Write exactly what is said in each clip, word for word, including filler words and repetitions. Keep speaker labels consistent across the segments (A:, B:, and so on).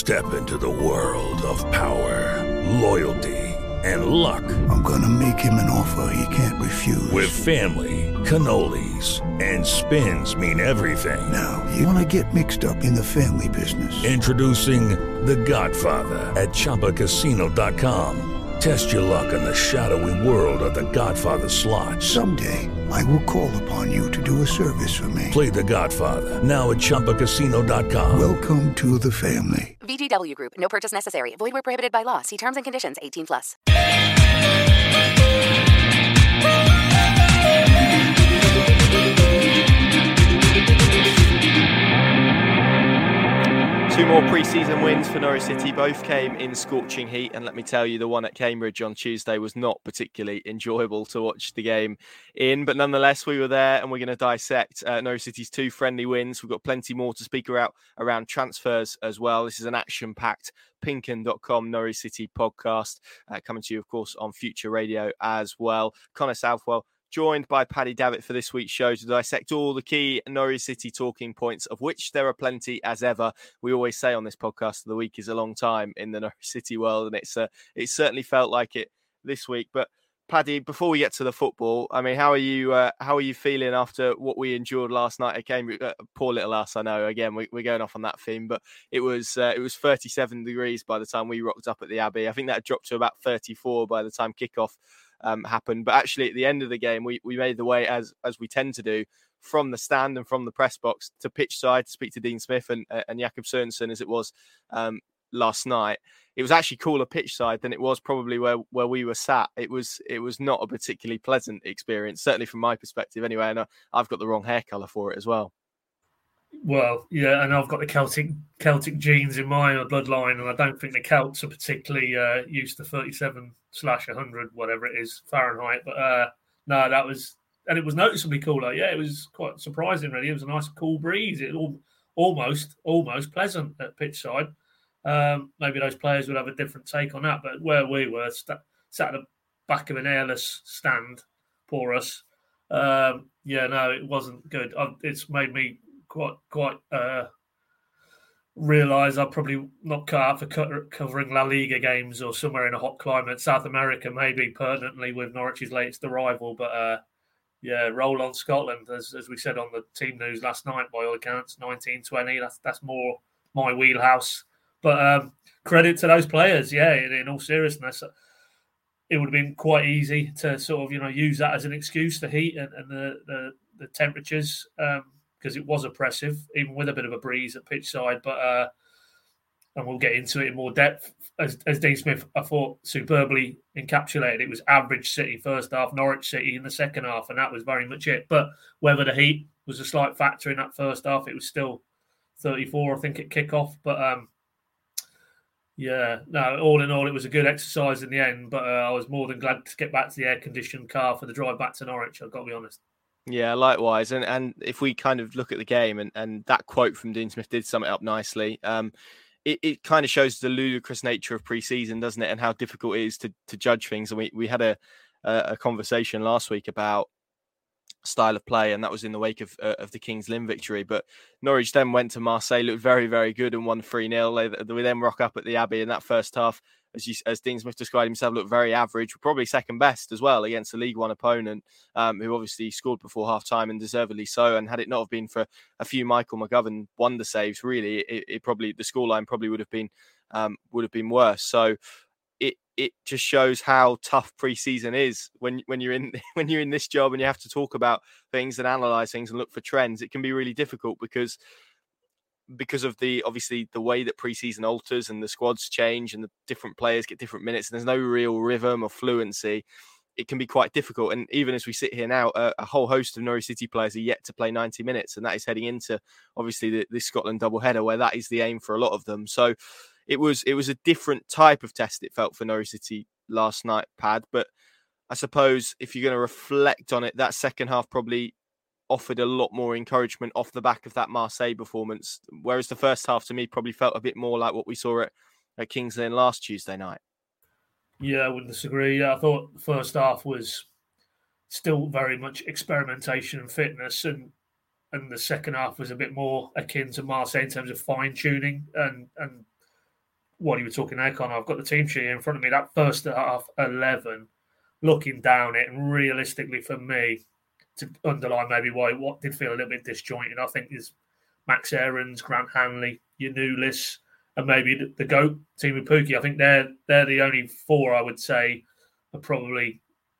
A: Step into the world of power, loyalty, and luck.
B: I'm gonna make him an offer he can't refuse.
A: With family, cannolis, and spins mean everything.
B: Now, you wanna get mixed up in the family business.
A: Introducing The Godfather at Chumba Casino dot com. Test your luck in the shadowy world of The Godfather slot.
B: Someday, I will call upon you to do a service for me.
A: Play The Godfather now at Chumba Casino dot com.
B: Welcome to the family.
C: V G W Group. No purchase necessary. Void where prohibited by law. See terms and conditions. eighteen plus.
D: Two more pre-season wins for Norwich City. Both came in scorching heat, and let me tell you, the one at Cambridge on Tuesday was not particularly enjoyable to watch the game in. But nonetheless, we were there, and we're going to dissect uh, Norwich City's two friendly wins. We've got plenty more to speak about around transfers as well. This is an action-packed pink un dot com Norwich City podcast uh, coming to you, of course, on Future Radio as well. Connor Southwell, joined by Paddy Davitt for this week's show to dissect all the key Norwich City talking points, of which there are plenty as ever. We always say on this podcast, the week is a long time in the Norwich City world, and it's uh, it certainly felt like it this week. But Paddy, before we get to the football, I mean, how are you? Uh, how are you feeling after what we endured last night at Cambridge? Uh, poor little us, I know. Again, we, we're going off on that theme, but it was uh, it was thirty-seven degrees by the time we rocked up at the Abbey. I think that dropped to about thirty-four by the time kickoff Um, happened. But actually at the end of the game, we, we made the way, as as we tend to do, from the stand and from the press box to pitch side to speak to Dean Smith and, and Jakob Sørensen as it was um, last night. It was actually cooler pitch side than it was probably where, where we were sat. It was it was not a particularly pleasant experience, certainly from my perspective anyway, and I've got the wrong hair colour for it as well.
E: Well, yeah, and I've got the Celtic Celtic genes in my bloodline, and I don't think the Celts are particularly uh, used to thirty-seven slash one hundred, whatever it is, Fahrenheit. But uh, no, that was, and it was noticeably cooler. Yeah, it was quite surprising, really. It was a nice cool breeze. It all almost, almost pleasant at pitch side. Um, maybe those players would have a different take on that, but where we were, st- sat at the back of an airless stand, poor us. Um, yeah, no, it wasn't good. I've, it's made me quite quite uh, realise I'm probably not cut out for co- covering La Liga games or somewhere in a hot climate. South America, maybe pertinently with Norwich's latest arrival. But uh, yeah, roll on Scotland, as as we said on the team news last night, by all accounts, nineteen twenty. That's, that's more my wheelhouse. But um, credit to those players, yeah, in, in all seriousness. It would have been quite easy to sort of, you know, use that as an excuse, the heat and, and the, the, the temperatures, um, because it was oppressive, even with a bit of a breeze at pitch side. But uh, and we'll get into it in more depth. As, as Dean Smith, I thought, superbly encapsulated, it was average City first half, Norwich City in the second half, and that was very much it. But whether the heat was a slight factor in that first half, it was still thirty-four, I think, at kickoff. But um, yeah, no, all in all, it was a good exercise in the end. But uh, I was more than glad to get back to the air-conditioned car for the drive back to Norwich, I've got to be honest.
D: Yeah, likewise. And and if we kind of look at the game, and, and that quote from Dean Smith did sum it up nicely, um, it, it kind of shows the ludicrous nature of pre-season, doesn't it, and how difficult it is to, to judge things. And we, we had a, a conversation last week about style of play, and that was in the wake of uh, of the Kings Lynn victory. But Norwich then went to Marseille, looked very, very good and won three nil. They, they then rock up at the Abbey in that first half. As, you, as Dean Smith described himself, looked very average, probably second best as well against a League One opponent um, who obviously scored before half-time and deservedly so. And had it not have been for a few Michael McGovern wonder saves, really, it, it probably the scoreline probably would have been um, would have been worse. So it it just shows how tough pre-season is when when you're in when you're in this job and you have to talk about things and analyse things and look for trends. It can be really difficult because. because of the obviously the way that preseason alters and the squads change and the different players get different minutes and there's no real rhythm or fluency, it can be quite difficult. And even as we sit here now, a, a whole host of Norwich City players are yet to play ninety minutes, and that is heading into obviously the, the Scotland doubleheader, where that is the aim for a lot of them. So it was it was a different type of test, it felt, for Norwich City last night, Pad. But I suppose if you're going to reflect on it, that second half probably offered a lot more encouragement off the back of that Marseille performance, whereas the first half to me probably felt a bit more like what we saw at, at Kings Lynn last Tuesday night.
E: Yeah, I wouldn't disagree. Yeah, I thought the first half was still very much experimentation and fitness, and and the second half was a bit more akin to Marseille in terms of fine tuning and and what you were talking there, Connor, I've got the team sheet in front of me. That first half eleven, looking down it, and realistically for me, to underline maybe why what did feel a little bit disjointed, I think is Max Aarons, Grant Hanley, Giannoulis, and maybe the, the GOAT, Teemu Pukki. I think they're they're the only four I would say are probably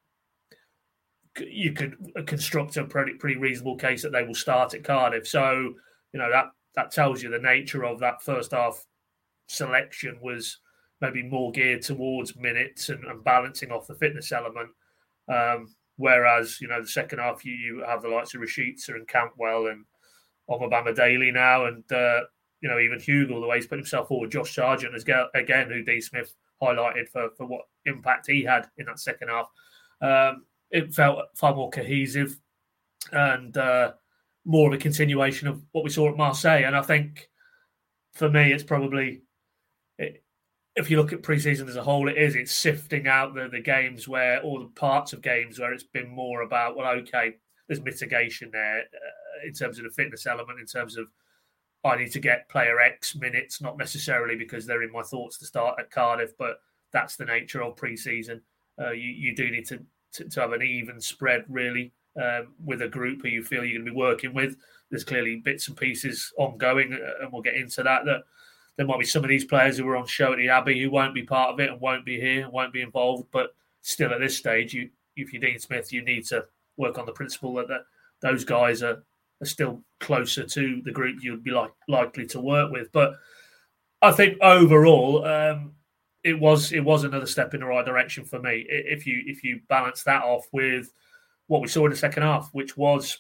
E: you could construct a pretty pretty reasonable case that they will start at Cardiff. So you know that that tells you the nature of that first half selection was maybe more geared towards minutes and, and balancing off the fitness element. Um, whereas, you know, the second half, you, you have the likes of Rashica and Cantwell and Omobama Daly now, and, uh, you know, even Hugill, the way he's put himself forward. Josh Sargent, as again, who Dean Smith highlighted for, for what impact he had in that second half. Um, it felt far more cohesive and uh, more of a continuation of what we saw at Marseille. And I think, for me, it's probably... It, if you look at pre-season as a whole, it is. It's sifting out the, the games where, or the parts of games where it's been more about, well, okay, there's mitigation there uh, in terms of the fitness element, in terms of I need to get player X minutes, not necessarily because they're in my thoughts to start at Cardiff, but that's the nature of pre-season. Uh, you, you do need to, to, to have an even spread, really, um, with a group who you feel you're going to be working with. There's clearly bits and pieces ongoing, and we'll get into that, that there might be some of these players who were on show at the Abbey who won't be part of it and won't be here and won't be involved. But still, at this stage, you, if you're Dean Smith, you need to work on the principle that, that those guys are, are still closer to the group you'd be like, likely to work with. But I think overall, um, it was it was another step in the right direction for me. If you if you balance that off with what we saw in the second half, which was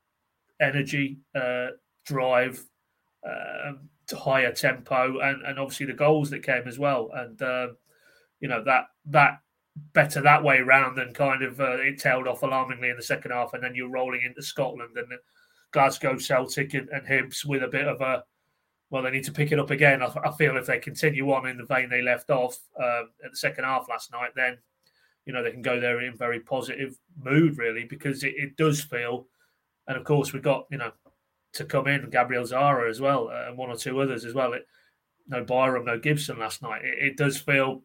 E: energy, uh, drive, um, higher tempo, and, and obviously the goals that came as well, and uh, you know that that better that way round than kind of uh, it tailed off alarmingly in the second half, and then you're rolling into Scotland and Glasgow Celtic and, and Hibs with a bit of a well, they need to pick it up again. I, I feel if they continue on in the vein they left off um, at the second half last night, then you know they can go there in very positive mood, really, because it, it does feel, and of course we've got you know. to come in, Gabriel Zara as well, uh, and one or two others as well. It, no Byram, no Gibson last night. It, it does feel,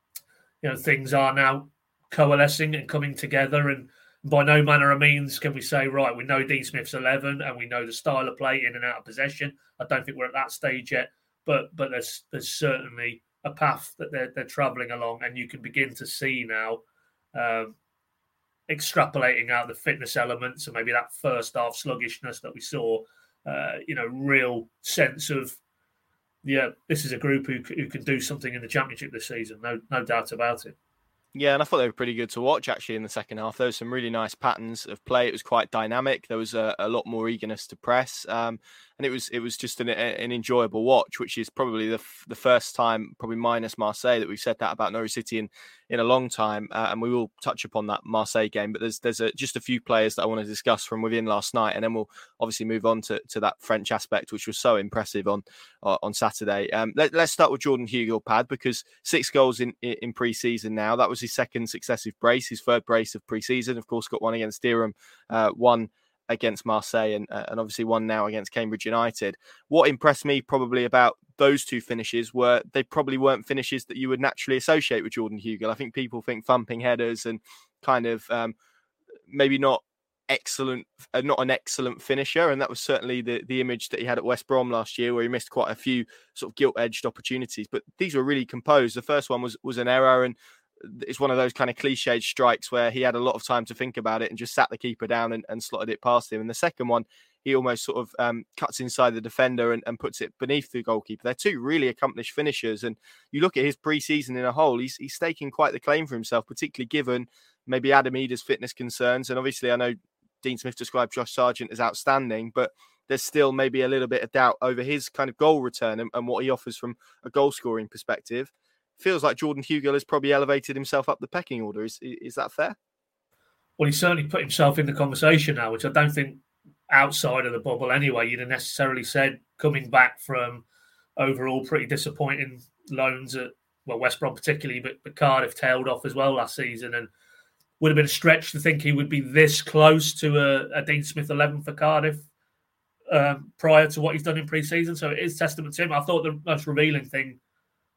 E: you know, things are now coalescing and coming together, and by no manner of means can we say, right, we know Dean Smith's eleven and we know the style of play in and out of possession. I don't think we're at that stage yet, but but there's there's certainly a path that they're, they're travelling along, and you can begin to see now um, extrapolating out the fitness elements and maybe that first half sluggishness that we saw, uh, you know, real sense of, yeah, this is a group who who can do something in the Championship this season. No, no doubt about it.
D: Yeah, and I thought they were pretty good to watch, actually, in the second half. There was some really nice patterns of play. It was quite dynamic. There was a, a lot more eagerness to press. Um, and it was it was just an, an enjoyable watch, which is probably the the first time, probably minus Marseille, that we've said that about Norwich City in, in a long time. Uh, and we will touch upon that Marseille game. But there's there's a, just a few players that I want to discuss from within last night. And then we'll obviously move on to, to that French aspect, which was so impressive on uh, on Saturday. Um, let, let's start with Jordan Hugill, Pad, because six goals in, in pre-season now. That was his second successive brace, his third brace of pre-season. Of course, got one against Durham, uh, one against Marseille, and, uh, and obviously one now against Cambridge United. What impressed me probably about those two finishes were they probably weren't finishes that you would naturally associate with Jordan Hugill. I think people think thumping headers and kind of um, maybe not excellent, uh, not an excellent finisher, and that was certainly the the image that he had at West Brom last year, where he missed quite a few sort of gilt-edged opportunities. But these were really composed. The first one was was an error, and it's one of those kind of cliched strikes where he had a lot of time to think about it and just sat the keeper down and, and slotted it past him. And the second one, he almost sort of um, cuts inside the defender and, and puts it beneath the goalkeeper. They're two really accomplished finishers. And you look at his pre-season in a whole, he's, he's staking quite the claim for himself, particularly given maybe Adam Ida's fitness concerns. And obviously I know Dean Smith described Josh Sargent as outstanding, but there's still maybe a little bit of doubt over his kind of goal return and, and what he offers from a goal scoring perspective. Feels like Jordan Hugill has probably elevated himself up the pecking order. Is is that fair?
E: Well, he's certainly put himself in the conversation now, which I don't think outside of the bubble anyway you'd have necessarily said, coming back from overall pretty disappointing loans at, well, West Brom particularly, but, but Cardiff tailed off as well last season, and would have been a stretch to think he would be this close to a, a Dean Smith eleven for Cardiff um, prior to what he's done in pre-season. So it is testament to him. I thought the most revealing thing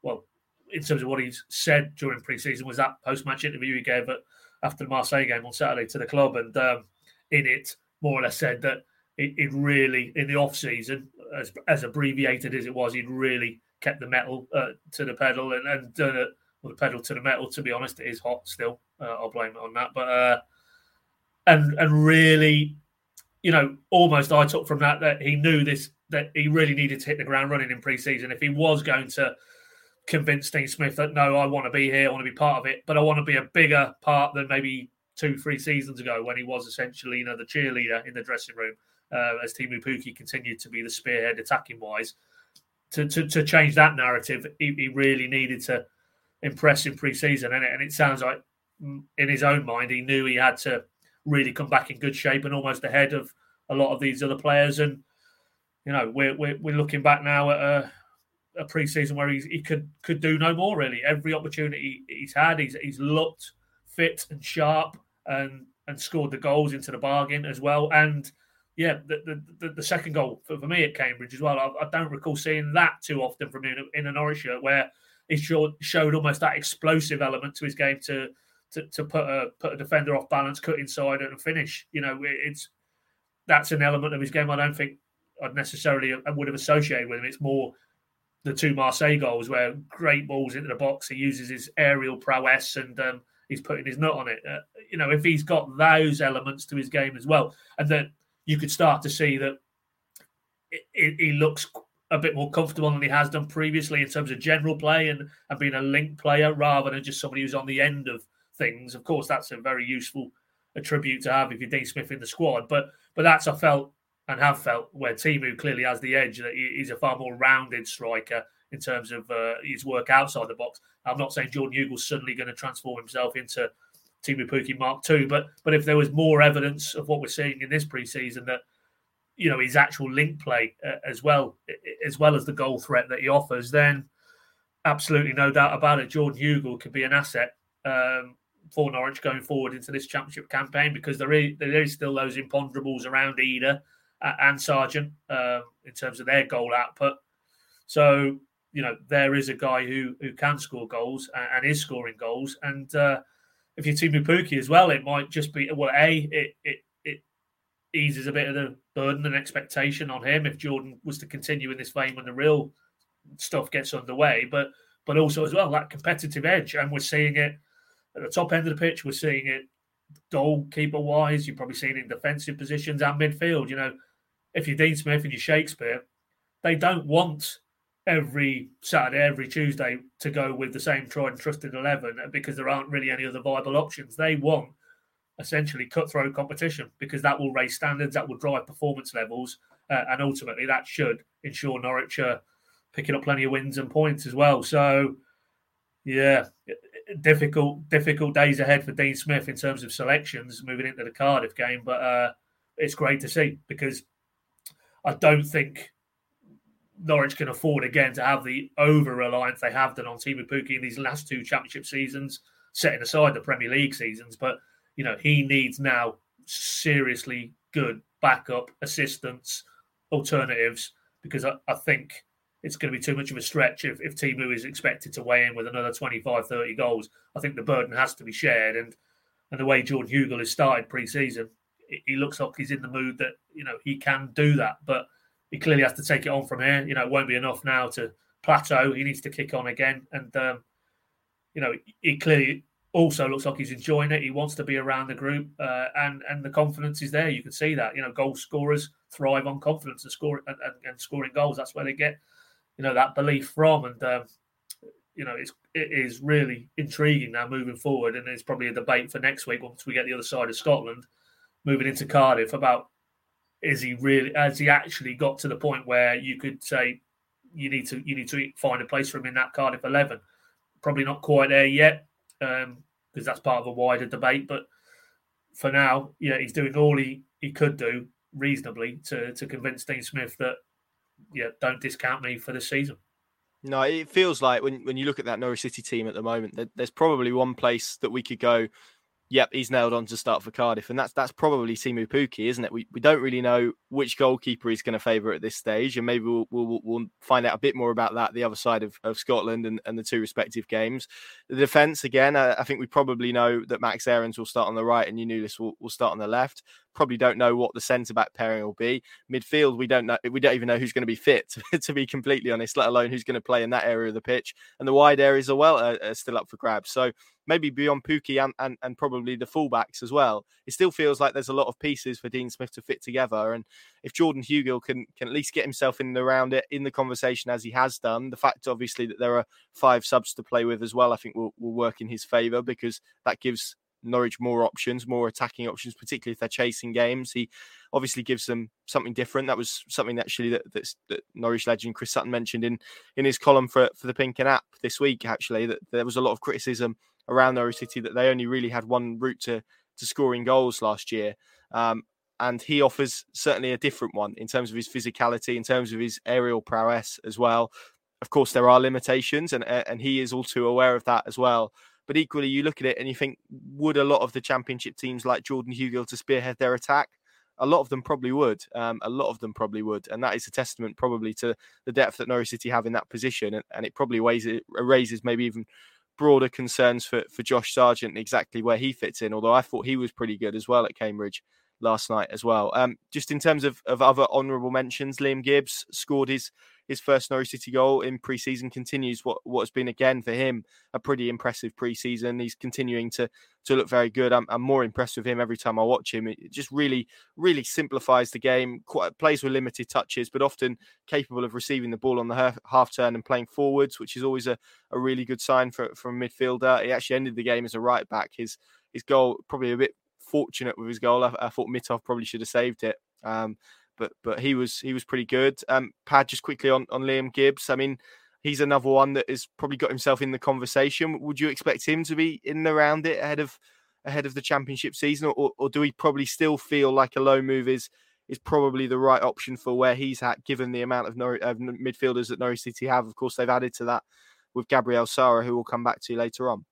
E: well, in terms of what he's said during pre-season, was that post-match interview he gave at, after the Marseille game on Saturday to the club. And um, in it, more or less said that it, it really, in the off-season, as, as abbreviated as it was, he'd really kept the metal uh, to the pedal and, and done it, well, the pedal to the metal, to be honest. It is hot still. Uh, I'll blame it on that. But uh, and and really, you know, almost I took from that that he knew this, that he really needed to hit the ground running in pre-season if he was going to convince Dean Smith that, no, I want to be here, I want to be part of it, but I want to be a bigger part than maybe two, three seasons ago when he was essentially, you know, the cheerleader in the dressing room uh, as Teemu Pukki continued to be the spearhead attacking-wise. To, to to change that narrative, he, he really needed to impress in pre-season, and it, and it sounds like in his own mind he knew he had to really come back in good shape and almost ahead of a lot of these other players. And you know, we're we're, we're looking back now at a, a pre-season where he's, he could could do no more really. Every opportunity he's had, he's he's looked fit and sharp and and scored the goals into the bargain as well. And yeah, the the, the second goal for, for me at Cambridge as well, I, I don't recall seeing that too often from him in a Norwich shirt, where he showed, showed almost that explosive element to his game to to, to put a put a defender off balance, cut inside and finish. You know, it's that's an element of his game I don't think I'd necessarily I would have associated with him. It's more the two Marseille goals where great balls into the box. He uses his aerial prowess and um, he's putting his nut on it. Uh, you know, if he's got those elements to his game as well, and then you could start to see that it, it, he looks a bit more comfortable than he has done previously in terms of general play and, and being a link player rather than just somebody who's on the end of things. Of course, that's a very useful attribute to have if you're Dean Smith in the squad. But but that's, I felt and have felt, where Teemu clearly has the edge, that he, he's a far more rounded striker in terms of uh, his work outside the box. I'm not saying Jordan Hugill's suddenly going to transform himself into Teemu Pukki Mark two, but but if there was more evidence of what we're seeing in this pre-season, that you know his actual link play uh, as well, as well as the goal threat that he offers, then absolutely no doubt about it, Jordan Hugill could be an asset um, for Norwich going forward into this championship campaign, because there is there is still those imponderables around Ida and Sargent um, in terms of their goal output. So you know there is a guy who who can score goals and, and is scoring goals, and uh, if you're Teemu Pukki as well, it might just be, well, A, it, it it eases a bit of the burden and expectation on him if Jordan was to continue in this vein when the real stuff gets underway, but but also as well, that competitive edge. And we're seeing it at the top end of the pitch, we're seeing it goalkeeper-wise, you're probably seeing it in defensive positions and midfield. You know, if you're Dean Smith and you're Shakespeare, they don't want every Saturday, every Tuesday to go with the same tried and trusted eleven because there aren't really any other viable options. They want essentially cutthroat competition because that will raise standards, that will drive performance levels, uh, and ultimately that should ensure Norwich are picking up plenty of wins and points as well. So, yeah, difficult, difficult days ahead for Dean Smith in terms of selections moving into the Cardiff game, but uh, it's great to see because I don't think Norwich can afford again to have the over-reliance they have done on Teemu Pukki in these last two championship seasons, setting aside the Premier League seasons. But, you know, he needs now seriously good backup, assistance, alternatives, because I, I think it's going to be too much of a stretch if, if Teemu is expected to weigh in with another twenty-five, thirty goals. I think the burden has to be shared. And, and the way Jordan Hugill has started pre-season, he looks like he's in the mood that, you know, he can do that. But he clearly has to take it on from here. You know, it won't be enough now to plateau. He needs to kick on again. And, um, you know, he clearly also looks like he's enjoying it. He wants to be around the group uh, and, and the confidence is there. You can see that. You know, goal scorers thrive on confidence and, score, and, and, and scoring goals. That's where they get, you know, that belief from. And, um, you know, it's, it is really intriguing now moving forward. And there's probably a debate for next week once we get the other side of Scotland, moving into Cardiff, about is he really, has he actually got to the point where you could say you need to you need to find a place for him in that Cardiff eleven? Probably not quite there yet, because um, that's part of a wider debate. But for now, yeah, he's doing all he, he could do reasonably to to convince Dean Smith that, yeah, don't discount me for this season.
D: No, it feels like when, when you look at that Norwich City team at the moment, that there's probably one place that we could go Yep, he's nailed on to start for Cardiff, and that's that's probably Teemu Pukki, isn't it? We we don't really know which goalkeeper he's going to favour at this stage, and maybe we'll, we'll we'll find out a bit more about that the other side of, of Scotland and, and the two respective games. The defence, again, I, I think we probably know that Max Aarons will start on the right and Giannoulis will, will start on the left. Probably don't know what the centre-back pairing will be. Midfield, we don't know. We don't even know who's going to be fit, to, to be completely honest, let alone who's going to play in that area of the pitch. And the wide areas as well are, are still up for grabs. So maybe beyond Pukki and, and, and probably the fullbacks as well, it still feels like there's a lot of pieces for Dean Smith to fit together. And if Jordan Hugill can can at least get himself in and around it in the conversation as he has done, the fact obviously that there are five subs to play with as well, I think will, will work in his favour, because that gives Norwich more options, more attacking options, particularly if they're chasing games. He obviously gives them something different. That was something actually that, that's, that Norwich legend Chris Sutton mentioned in, in his column for, for the Pink and App this week, actually, that there was a lot of criticism around Norwich City that they only really had one route to, to scoring goals last year. Um, and he offers certainly a different one in terms of his physicality, in terms of his aerial prowess as well. Of course, there are limitations, and and he is all too aware of that as well. But equally, you look at it and you think, would a lot of the Championship teams like Jordan Hugill to spearhead their attack? A lot of them probably would. Um, a lot of them probably would. And that is a testament probably to the depth that Norwich City have in that position. And, and it probably weighs, it raises maybe even broader concerns for, for Josh Sargent, exactly where he fits in. Although I thought he was pretty good as well at Cambridge last night as well. Um, just in terms of, of other honourable mentions, Liam Gibbs scored his his first Norwich City goal in pre-season, continues what, what has been, again, for him, a pretty impressive pre-season. He's continuing to to look very good. I'm, I'm more impressed with him every time I watch him. It just really, really simplifies the game, quite, plays with limited touches, but often capable of receiving the ball on the half, half turn and playing forwards, which is always a, a really good sign for, for a midfielder. He actually ended the game as a right back. His, his goal, probably a bit fortunate with his goal. I, I thought Mitov probably should have saved it. Um, But but he was he was pretty good. Um, Pad, just quickly on, on Liam Gibbs. I mean, he's another one that has probably got himself in the conversation. Would you expect him to be in and around it ahead of ahead of the Championship season, or or do we probably still feel like a loan move is is probably the right option for where he's at, given the amount of, Nor- of midfielders that Norwich City have? Of course, they've added to that with Gabriel Sara, who we'll come back to later on.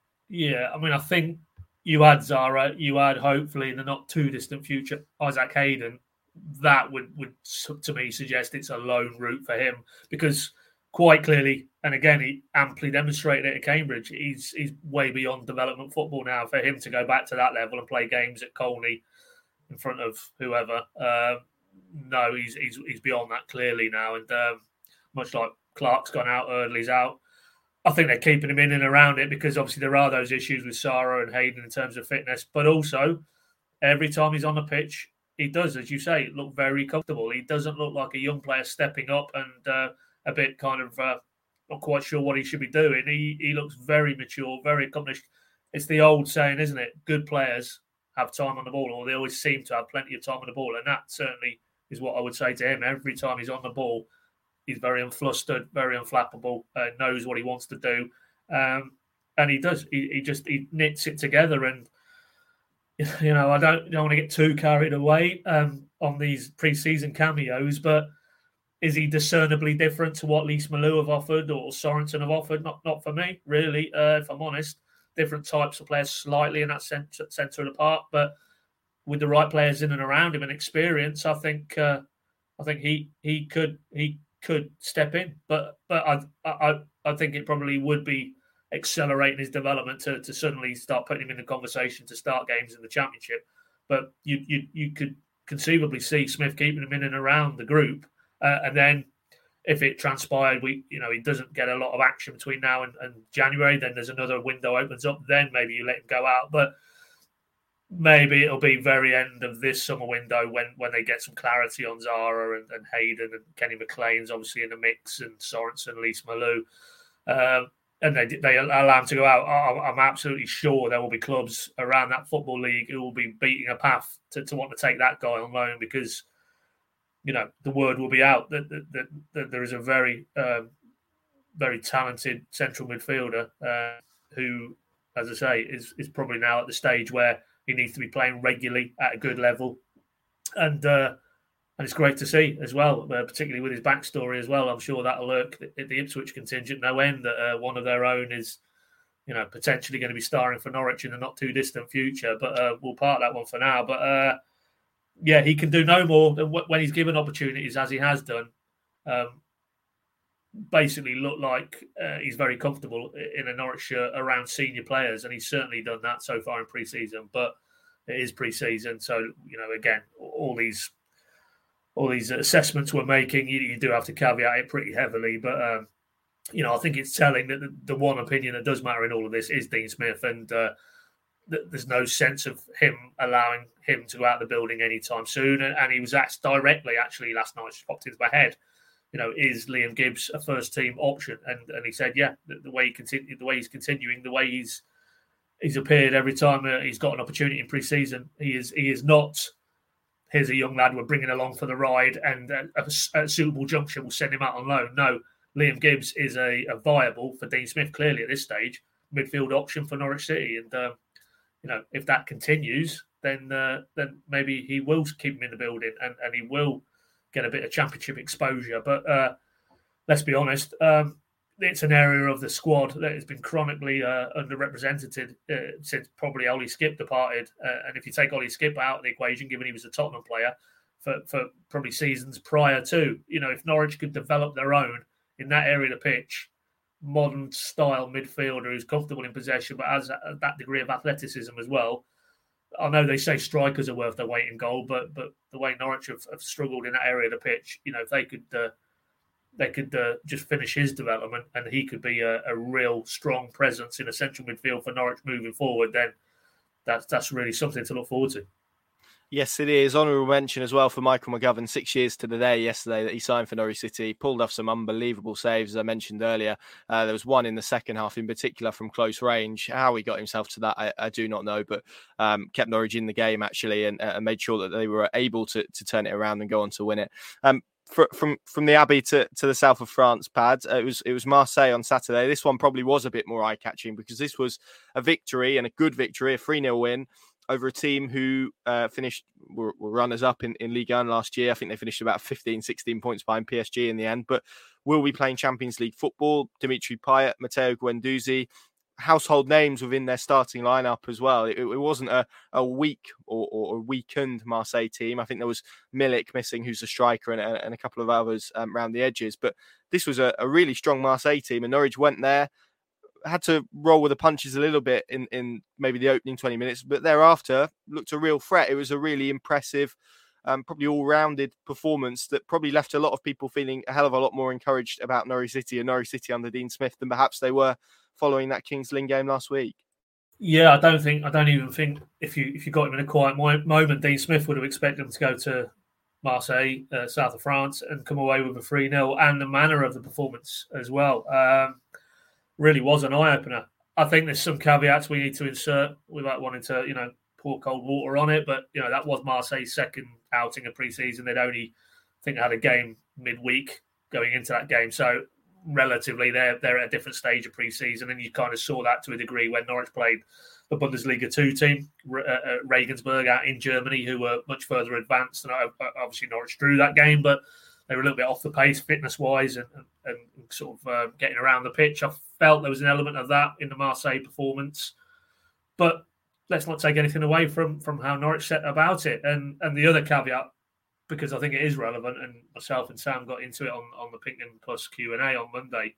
E: Yeah, I mean, I think you add Zara, you add hopefully in the not too distant future Isaac Hayden. That would, would, to me, suggest it's a loan route for him, because quite clearly, and again, he amply demonstrated it at Cambridge, he's he's way beyond development football now. For him to go back to that level and play games at Colney in front of whoever, uh, no, he's, he's he's beyond that clearly now. And um, much like Clark's gone out, Eardley's out, I think they're keeping him in and around it, because obviously there are those issues with Sara and Hayden in terms of fitness, but also every time he's on the pitch, he does, as you say, look very comfortable. He doesn't look like a young player stepping up and uh, a bit kind of uh, not quite sure what he should be doing. He he looks very mature, very accomplished. It's the old saying, isn't it? Good players have time on the ball, or they always seem to have plenty of time on the ball. And that certainly is what I would say to him. Every time he's on the ball, he's very unflustered, very unflappable, uh, knows what he wants to do. Um, and he does. He, he just he knits it together. And you know, I don't, don't want to get too carried away um, on these pre-season cameos, but is he discernibly different to what Lys Malou have offered or Sorensen have offered? Not not for me, really, uh, if I'm honest. Different types of players slightly in that centre, centre of the park, but with the right players in and around him and experience, I think uh, I think he he could he could step in. But but I I I think it probably would be accelerating his development to, to suddenly start putting him in the conversation to start games in the Championship. But you you you could conceivably see Smith keeping him in and around the group, uh, and then if it transpired, we you know he doesn't get a lot of action between now and, and January, then there's another window opens up. Then maybe you let him go out, but maybe it'll be very end of this summer window when, when they get some clarity on Zara and, and Hayden and Kenny McLean's obviously in the mix, and Sorensen, Lys Malou. Um, and they they allow him to go out. I'm absolutely sure there will be clubs around that football league who will be beating a path to, to want to take that guy on loan, because, you know, the word will be out that, that, that, that there is a very, um, very talented central midfielder uh, who, as I say, is is probably now at the stage where he needs to be playing regularly at a good level. And uh, and it's great to see as well, uh, particularly with his backstory as well. I'm sure that'll irk the, the Ipswich contingent no end that uh, one of their own is you know, potentially going to be starring for Norwich in the not too distant future. But uh, we'll park that one for now. But uh, yeah, he can do no more than when he's given opportunities, as he has done. Um, basically look like uh, he's very comfortable in a Norwich shirt around senior players, and he's certainly done that so far in pre-season. But it is pre-season, so you know, again, all these all these assessments we're making, you, you do have to caveat it pretty heavily. But um, you know, I think it's telling that the, the one opinion that does matter in all of this is Dean Smith, and uh, th- there's no sense of him allowing him to go out of the building anytime soon. And, and he was asked directly, actually, last night, just popped into my head, you know, is Liam Gibbs a first team option? And and he said, yeah, the, the way he continue, the way he's continuing, the way he's he's appeared every time uh, he's got an opportunity in pre-season, he is he is not. Here's a young lad we're bringing along for the ride, and at a, a suitable juncture we'll send him out on loan. No, Liam Gibbs is a, a viable, for Dean Smith clearly at this stage, midfield option for Norwich City. And um, you know, if that continues, then uh, then maybe he will keep him in the building, and, and he will get a bit of championship exposure. But uh, let's be honest, um, it's an area of the squad that has been chronically uh, underrepresented uh, since probably Ollie Skip departed. Uh, and if you take Ollie Skip out of the equation, given he was a Tottenham player for, for probably seasons prior to, you know, if Norwich could develop their own in that area of the pitch, modern style midfielder who's comfortable in possession but has that degree of athleticism as well. I know they say strikers are worth their weight in gold, but but the way Norwich have, have struggled in that area of the pitch, you know, if they could uh, they could uh, just finish his development and he could be a, a real strong presence in a central midfield for Norwich moving forward, then that's that's really something to look forward to.
D: Yes, it is. Honourable mention as well for Michael McGovern. Six years to the day yesterday that he signed for Norwich City. Pulled off some unbelievable saves, as I mentioned earlier. Uh, there was one in the second half in particular from close range. How he got himself to that, I, I do not know, but um, kept Norwich in the game, actually, and, uh, made sure that they were able to, to turn it around and go on to win it. Um, for, from from the Abbey to, to the south of France, Pad, uh, it was it was Marseille on Saturday. This one probably was a bit more eye-catching because this was a victory, and a good victory, a three nil win over a team who uh, finished, were, were runners-up in, in Ligue one last year. I think they finished about fifteen, sixteen points behind P S G in the end, but will be playing Champions League football. Dimitri Payet, Matteo Guendouzi, household names within their starting lineup as well. It, it wasn't a, a weak or, or a weakened Marseille team. I think there was Milik missing, who's a striker, and, and a couple of others um, around the edges. But this was a, a really strong Marseille team, and Norwich went there, had to roll with the punches a little bit in, in maybe the opening twenty minutes, but thereafter looked a real threat. It was a really impressive, um, probably all-rounded performance that probably left a lot of people feeling a hell of a lot more encouraged about Norwich City and Norwich City under Dean Smith than perhaps they were following that Kings Lynn game last week.
E: Yeah, I don't think, I don't even think if you if you got him in a quiet moment, Dean Smith would have expected him to go to Marseille, uh, south of France, and come away with a three nil, and the manner of the performance as well. Um, really was an eye-opener. I think there's some caveats we need to insert without wanting to, you know, pour cold water on it. But, you know, that was Marseille's second outing of pre-season. They'd only, I think, had a game midweek going into that game. So, relatively, they're, they're at a different stage of pre-season. And you kind of saw that to a degree when Norwich played the Bundesliga two team, uh, Regensburg, out in Germany, who were much further advanced. And obviously Norwich drew that game, but they were a little bit off the pace fitness-wise and, and, and sort of uh, getting around the pitch. I felt there was an element of that in the Marseille performance. But let's not take anything away from, from how Norwich set about it. And and the other caveat, because I think it is relevant, and myself and Sam got into it on, on the Pinkman Plus Q and A on Monday,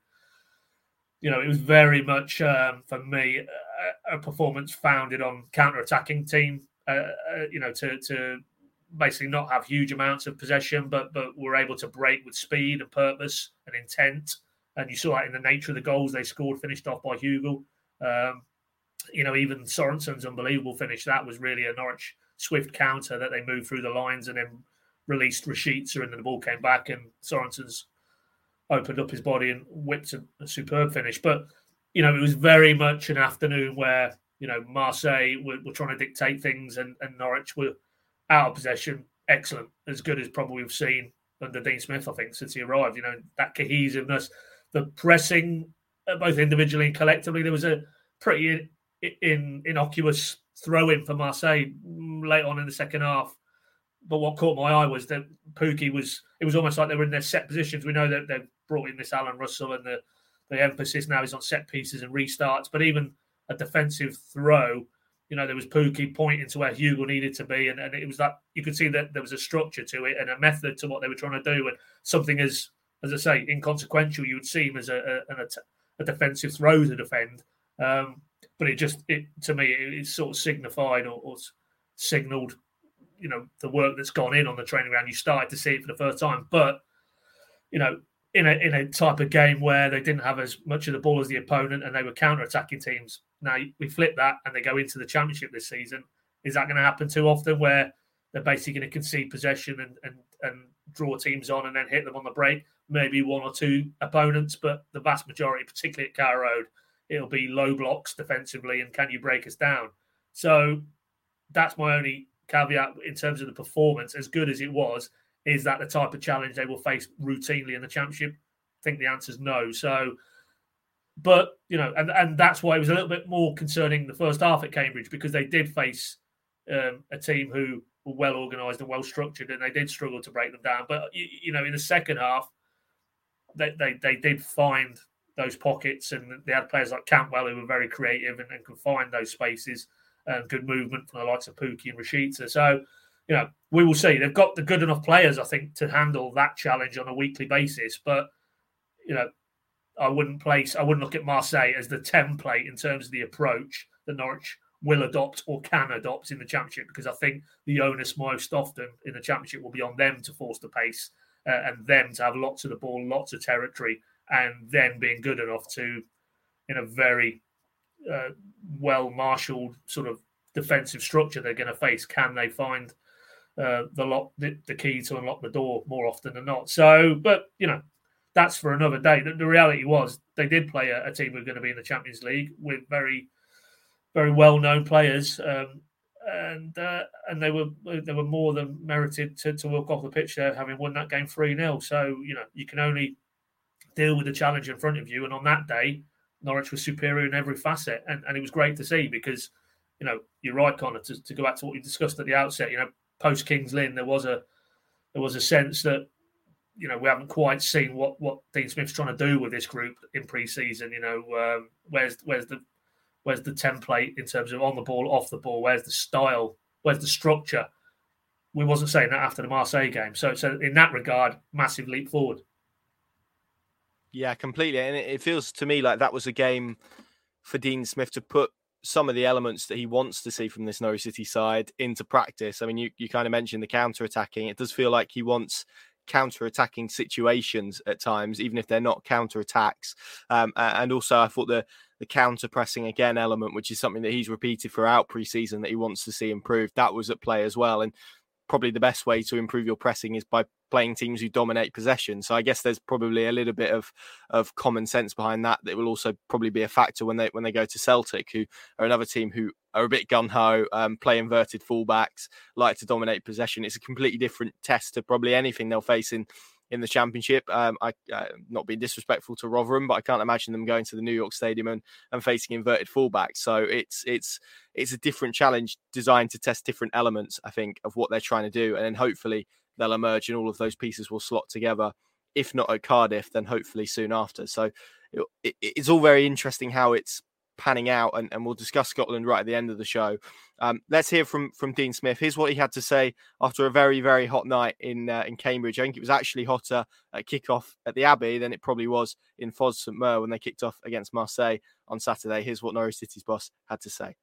E: you know, it was very much, um, for me, a, a performance founded on counter-attacking team, uh, uh, you know, to... to basically not have huge amounts of possession, but but were able to break with speed and purpose and intent. And you saw that in the nature of the goals they scored, finished off by Hugo. Um, you know, even Sorensen's unbelievable finish, that was really a Norwich swift counter that they moved through the lines and then released Rashica, and then the ball came back and Sorensen's opened up his body and whipped a, a superb finish. But, you know, it was very much an afternoon where, you know, Marseille were, were trying to dictate things, and, and Norwich were out of possession, excellent, as good as probably we've seen under Dean Smith, I think, since he arrived. You know, that cohesiveness, the pressing, both individually and collectively. There was a pretty in, in, innocuous throw-in for Marseille late on in the second half. But what caught my eye was that Pukki was, it was almost like they were in their set positions. We know that they've brought in this Alan Russell, and the, the emphasis now is on set pieces and restarts. But even a defensive throw, you know, there was Pukki pointing to where Hugill needed to be, and, and it was that you could see that there was a structure to it and a method to what they were trying to do, and something as, as I say, inconsequential you would see as a, a, a defensive throw to defend. Um, but it just, it to me, it, it sort of signified or, or signalled, you know, the work that's gone in on the training ground. You started to see it for the first time, but you know, in a in a type of game where they didn't have as much of the ball as the opponent and they were counter-attacking teams. Now we flip that and they go into the championship this season. Is that going to happen too often where they're basically going to concede possession and, and, and draw teams on and then hit them on the break? Maybe one or two opponents, but the vast majority, particularly at Carrow Road, it'll be low blocks defensively and can you break us down? So that's my only caveat in terms of the performance. As good as it was, is that the type of challenge they will face routinely in the championship? I think the answer is no. So, but, you know, and, and that's why it was a little bit more concerning the first half at Cambridge, because they did face um, a team who were well organised and well structured, and they did struggle to break them down. But, you, you know, in the second half, they, they, they did find those pockets, and they had players like Cantwell who were very creative and, and could find those spaces and good movement from the likes of Pukki and Rashica. So, you know, we will see. They've got the good enough players, I think, to handle that challenge on a weekly basis. But, you know, I wouldn't place, I wouldn't look at Marseille as the template in terms of the approach that Norwich will adopt or can adopt in the Championship, because I think the onus most often in the Championship will be on them to force the pace uh, and them to have lots of the ball, lots of territory, and then being good enough to, in a very uh, well-marshalled sort of defensive structure they're going to face, can they find uh, the lock, the, the key to unlock the door more often than not? So, but, you know, that's for another day. The, the reality was they did play a, a team who were going to be in the Champions League with very, very well-known players, um, and uh, and they were they were more than merited to, to walk off the pitch there, having won that game three nil. So, you know, you can only deal with the challenge in front of you. And on that day, Norwich was superior in every facet, and, and it was great to see, because, you know, you're right, Connor, to, to go back to what we discussed at the outset. You know, post Kings Lynn, there was a there was a sense that, you know, we haven't quite seen what, what Dean Smith's trying to do with this group in pre-season. You know, um, where's where's the where's the template in terms of on the ball, off the ball? Where's the style? Where's the structure? We wasn't saying that after the Marseille game. So, so in that regard, massive leap forward.
D: Yeah, completely. And it feels to me like that was a game for Dean Smith to put some of the elements that he wants to see from this Norwich City side into practice. I mean, you, you kind of mentioned the counter-attacking. It does feel like he wants counter-attacking situations at times, even if they're not counter-attacks. Um, and also, I thought the, the counter-pressing again element, which is something that he's repeated throughout pre-season that he wants to see improved, that was at play as well. And probably the best way to improve your pressing is by playing teams who dominate possession. So I guess there's probably a little bit of of common sense behind that. That will also probably be a factor when they when they go to Celtic, who are another team who are a bit gun-ho, um, play inverted fullbacks, like to dominate possession. It's a completely different test to probably anything they'll face in in the Championship. Um, I uh, not being disrespectful to Rotherham, but I can't imagine them going to the New York Stadium and, and facing inverted fullbacks. So it's it's it's a different challenge designed to test different elements, I think, of what they're trying to do, and then hopefully they'll emerge and all of those pieces will slot together. If not at Cardiff, then hopefully soon after. So it, it, it's all very interesting how it's panning out, and, and we'll discuss Scotland right at the end of the show. Um, let's hear from from Dean Smith. Here's what he had to say after a very, very hot night in uh, in Cambridge. I think it was actually hotter at kickoff at the Abbey than it probably was in Foz Saint Mer when they kicked off against Marseille on Saturday. Here's what Norwich City's boss had to say.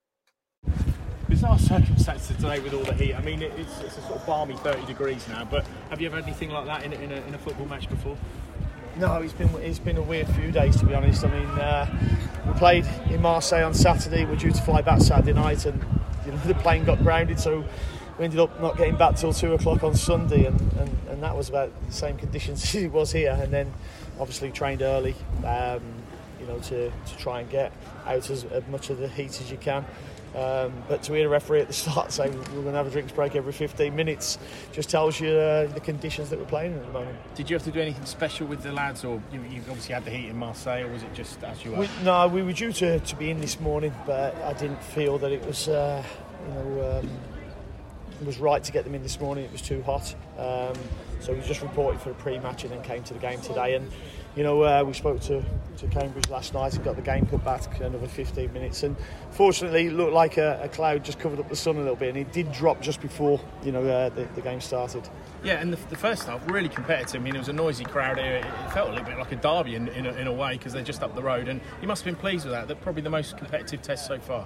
F: Bizarre circumstances today with all the heat. I mean, it's, it's a sort of balmy thirty degrees now, but have you ever had anything like that in a, in a, in a football match before?
G: No, it's been it's been a weird few days, to be honest. I mean, uh, we played in Marseille on Saturday. We're due to fly back Saturday night, and you know, the plane got grounded, so we ended up not getting back till two o'clock on Sunday, and, and, and that was about the same conditions as it was here. And then, obviously, trained early, um, you know, to, to try and get out as, as much of the heat as you can. Um, but to hear a referee at the start say we're going to have a drinks break every fifteen minutes just tells you uh, the conditions that we're playing in at the moment.
F: Did you have to do anything special with the lads, or you, you obviously had the heat in Marseille, or was it just as you were?
G: We, no, we were due to, to be in this morning, but I didn't feel that it was, uh, you know, um, it was right to get them in this morning. It was too hot. Um, so he just reported for the pre-match and then came to the game today. And you know, uh, we spoke to, to Cambridge last night and got the game cut back another fifteen minutes. And fortunately, it looked like a, a cloud just covered up the sun a little bit, and it did drop just before you know uh, the, the game started.
F: Yeah, and the, the first half really competitive. I mean, it was a noisy crowd here. It, it felt a little bit like a derby in, in, a, in a way, because they're just up the road. And you must have been pleased with that. They're probably the most competitive test so far.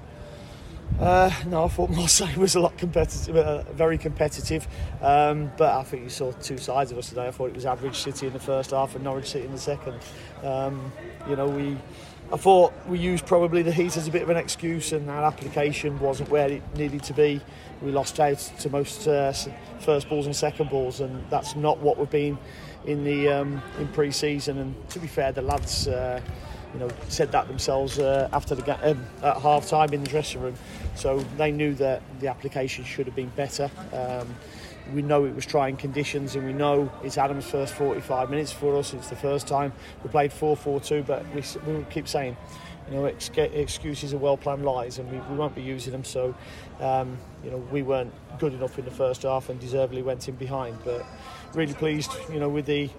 G: Uh, no, I thought Marseille was a lot competitive, uh, very competitive. Um, but I think you saw two sides of us today. I thought it was average City in the first half and Norwich City in the second. Um, you know, we. I thought we used probably the heat as a bit of an excuse, and our application wasn't where it needed to be. We lost out to most uh, first balls and second balls, and that's not what we've been in the um, in pre-season. And to be fair, the lads. Uh, You know, said that themselves uh, after the ga- um, at half time in the dressing room. So they knew that the application should have been better. Um, we know it was trying conditions, and we know it's Adam's first forty-five minutes for us. It's the first time we played four four two, but we, we keep saying, you know, ex- excuses are well-planned lies, and we, we won't be using them. So, um, you know, we weren't good enough in the first half and deservedly went in behind. But really pleased, you know, with the.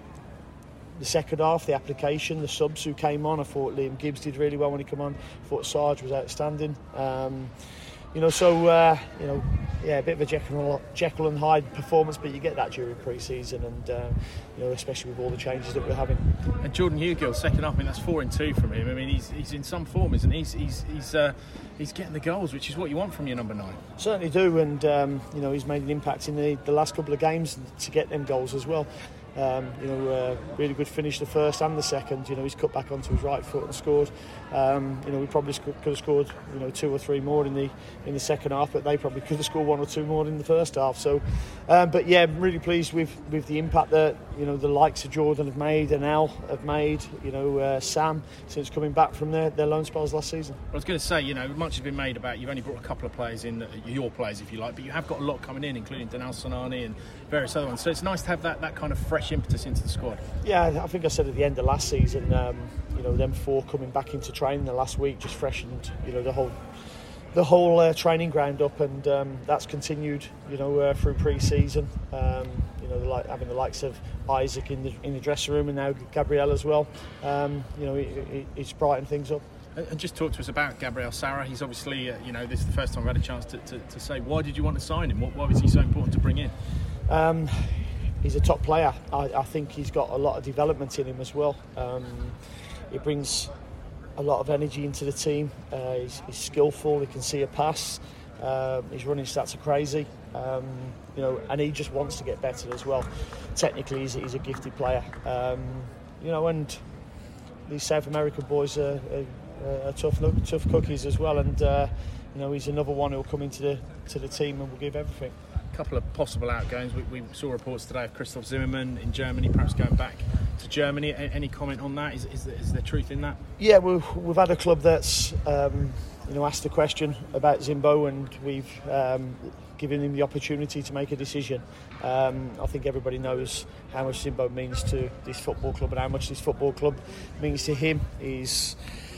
G: The second half, the application, the subs who came on. I thought Liam Gibbs did really well when he came on. I thought Sarge was outstanding. Um, you know, so uh, you know, yeah, a bit of a Jekyll, Jekyll and Hyde performance, but you get that during pre-season, and uh, you know, especially with all the changes that we're having.
F: And Jordan Hugill, second up, I mean, that's four and two from him. I mean, he's he's in some form, isn't he? He's he's he's, uh, he's getting the goals, which is what you want from your number nine.
G: Certainly do, and um, you know, he's made an impact in the, the last couple of games to get them goals as well. Um, you know, uh, really good finish the first and the second. You know, he's cut back onto his right foot and scored. Um, you know, we probably sc- could have scored, you know, two or three more in the in the second half, but they probably could have scored one or two more in the first half. So, um, but yeah, I'm really pleased with, with the impact that you know the likes of Jordan have made and Al have made. You know, uh, Sam since coming back from their, their loan spells last season.
F: I was going to say, you know, much has been made about you've only brought a couple of players in, your players if you like, but you have got a lot coming in, including Danel Sonani and various other ones. So it's nice to have that, that kind of fresh impetus into the squad.
G: Yeah, I think I said at the end of last season, um, you know, them four coming back into training the last week just freshened, you know, the whole the whole uh, training ground up, and um, that's continued, you know, uh, through pre-season. Um, you know, the, like, having the likes of Isaac in the in the dressing room and now Gabriel as well. Um, you know, it, it, it's brightened things up.
F: And just talk to us about Gabriel Sara. He's obviously, uh, you know, this is the first time I've had a chance to, to, to say, why did you want to sign him? What, why was he so important to bring in?
G: Um, he's a top player. I, I think he's got a lot of development in him as well. Um, he brings a lot of energy into the team. Uh, he's, he's skillful. He can see a pass. Um, his running stats are crazy. Um, you know, and he just wants to get better as well. Technically, he's, he's a gifted player. Um, you know, and these South American boys are, are, are tough, tough cookies as well. And uh, you know, he's another one who'll come into the to the team and will give everything.
F: A couple of possible outgoings. We, we saw reports today of Christoph Zimmermann in Germany, perhaps going back to Germany. A, any comment on that? Is, is, there, is there truth in that?
G: Yeah, we've, we've had a club that's um, you know asked the question about Zimbo, and we've um, given him the opportunity to make a decision. Um, I think everybody knows how much Zimbo means to this football club and how much this football club means to him. He's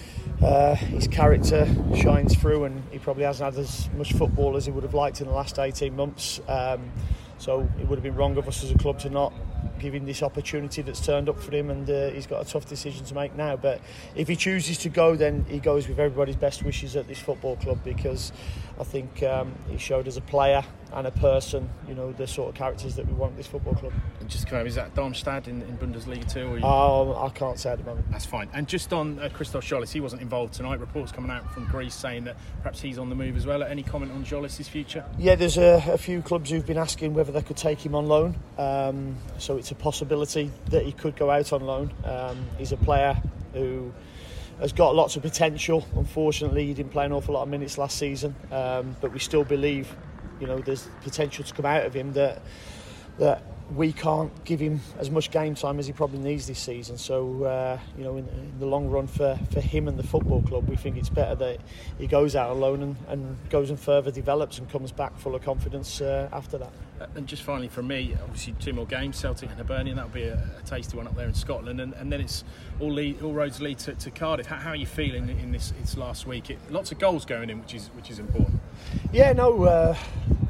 G: Uh, his character shines through, and he probably hasn't had as much football as he would have liked in the last eighteen months. Um, so it would have been wrong of us as a club to not give him this opportunity that's turned up for him, and uh, he's got a tough decision to make now. But if he chooses to go, then he goes with everybody's best wishes at this football club, because I think um, he showed as a player and a person, you know, the sort of characters that we want at this football club.
F: And just to confirm, is that Darmstadt in, in Bundesliga too? Or you...
G: um, I can't say at the moment.
F: That's fine. And just on uh, Christoph Jolis, he wasn't involved tonight. Reports coming out from Greece saying that perhaps he's on the move as well. Any comment on Jolis' future?
G: Yeah, there's a, a few clubs who've been asking whether they could take him on loan. Um, so it's a possibility that he could go out on loan. Um, he's a player who has got lots of potential. Unfortunately, he didn't play an awful lot of minutes last season, um, but we still believe, you know, there's potential to come out of him that that we can't give him as much game time as he probably needs this season. So, uh, you know, in, in the long run for, for him and the football club, we think it's better that he goes out on loan and, and goes and further develops and comes back full of confidence uh, after that.
F: And just finally from me, obviously two more games, Celtic and Hibernian. That'll be a, a tasty one up there in Scotland, and, and then it's all lead, all roads lead to, to Cardiff. How, how are you feeling in this its last week? It, lots of goals going in, which is which is important.
G: Yeah, no, uh,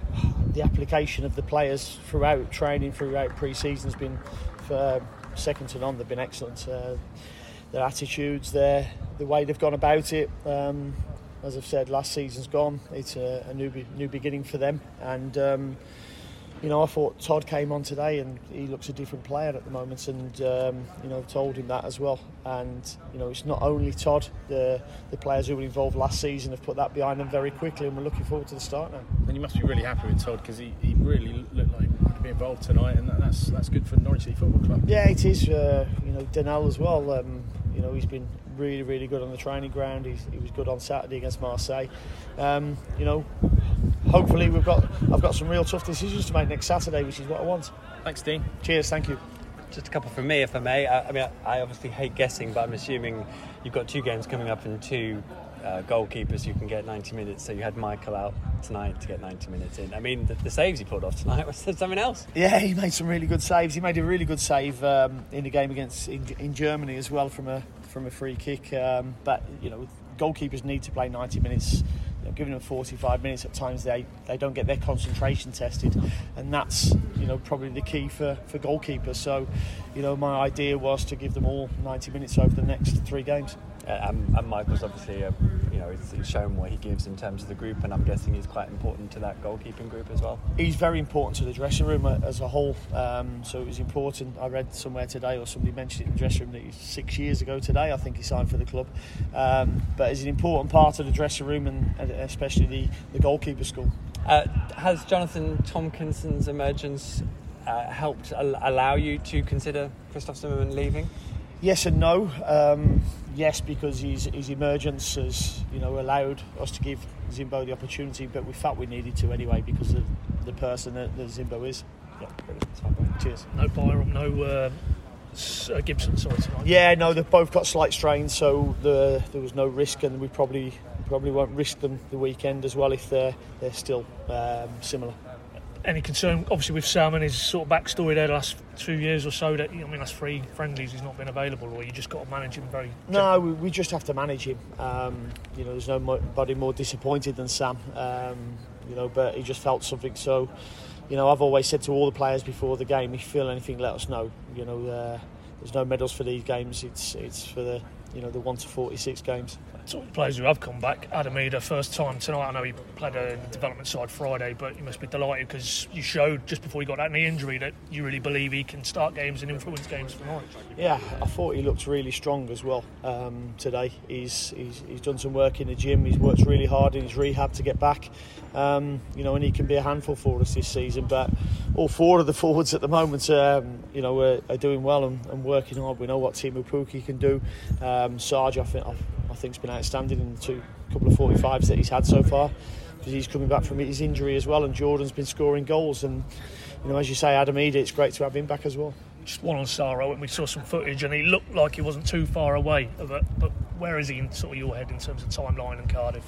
G: the application of the players throughout training, throughout pre-season has been for, uh, second to none. They've been excellent. Uh, their attitudes, their the way they've gone about it. Um, as I've said, last season's gone. It's a, a new be, new beginning for them, and. Um, You know, I thought Todd came on today and he looks a different player at the moment, and um, you know, told him that as well. And you know, it's not only Todd. The the players who were involved last season have put that behind them very quickly, and we're looking forward to the start now.
F: And you must be really happy with Todd, because he, he really looked like he wanted to be involved tonight, and that, that's that's good for Norwich City Football Club.
G: Yeah, it is. Uh, you know, Denel as well. Um, you know, he's been really, really good on the training ground. He's, he was good on Saturday against Marseille. Um, you know, hopefully we've got I've got some real tough decisions to make next Saturday, which is what I want.
F: Thanks, Dean.
G: Cheers, thank you.
H: Just a couple from me, if I may. I, I mean, I, I obviously hate guessing, but I'm assuming you've got two games coming up and two uh, goalkeepers who can get ninety minutes. So you had Michael out tonight to get ninety minutes in. I mean, the, the saves he pulled off tonight, was there something else?
G: Yeah, he made some really good saves. He made a really good save um, in the game against in, in Germany as well from a from a free kick. Um, but you know, goalkeepers need to play ninety minutes. You know, giving them forty-five minutes at times, they they don't get their concentration tested, and that's you know probably the key for, for goalkeepers. So, you know, my idea was to give them all ninety minutes over the next three games.
H: Uh, and, and Michael's obviously, uh, you know, he's, he's shown what he gives in terms of the group, and I'm guessing he's quite important to that goalkeeping group as well.
G: He's very important to the dressing room as a whole. Um, so it was important. I read somewhere today, or somebody mentioned it in the dressing room, that he's six years ago today, I think he signed for the club. Um, but he's an important part of the dressing room, and, and especially the, the goalkeeper school.
H: Uh, has Jonathan Tomkinson's emergence uh, helped al- allow you to consider Christoph Zimmermann leaving?
G: Yes and no. Um, yes, because his, his emergence has, you know, allowed us to give Zimbo the opportunity, but we felt we needed to anyway because of the person that, that Zimbo is. Yeah, brilliant. Cheers.
E: No Byram, no uh, uh, Gibson, sorry, tonight.
G: Yeah, no, they've both got slight strains, so the, there was no risk, and we probably probably won't risk them the weekend as well if they're they're still um, similar.
E: Any concern, obviously, with Sam and his sort of backstory there the last two years or so, that, I mean, that's three friendlies he's not been available, or you just got to manage him very...
G: No, we, we just have to manage him. Um, you know, there's nobody more disappointed than Sam, um, you know, but he just felt something. So, you know, I've always said to all the players before the game, if you feel anything, let us know. You know, uh, there's no medals for these games. It's it's for the, you know, the one to forty-six games.
E: Sort of players who have come back. Adam Eder, first time tonight. I know he played in the development side Friday, but you must be delighted because you showed just before he got that knee injury that you really believe he can start games and influence games for Norwich.
G: Yeah, I thought he looked really strong as well um, today. He's, he's he's done some work in the gym. He's worked really hard in his rehab to get back. Um, you know, and he can be a handful for us this season. But all four of the forwards at the moment, um, you know, are, are doing well and, and working hard. We know what Teemu Pukki can do. Um, Sarge, I think. I think has been outstanding in the two couple of forty-fives that he's had so far, because he's coming back from his injury as well, and Jordan's been scoring goals, and you know, as you say, Adam Eder, it's great to have him back as well.
E: Just one on Saro, and we saw some footage and he looked like he wasn't too far away of it, but where is he in sort of your head in terms of timeline and Cardiff?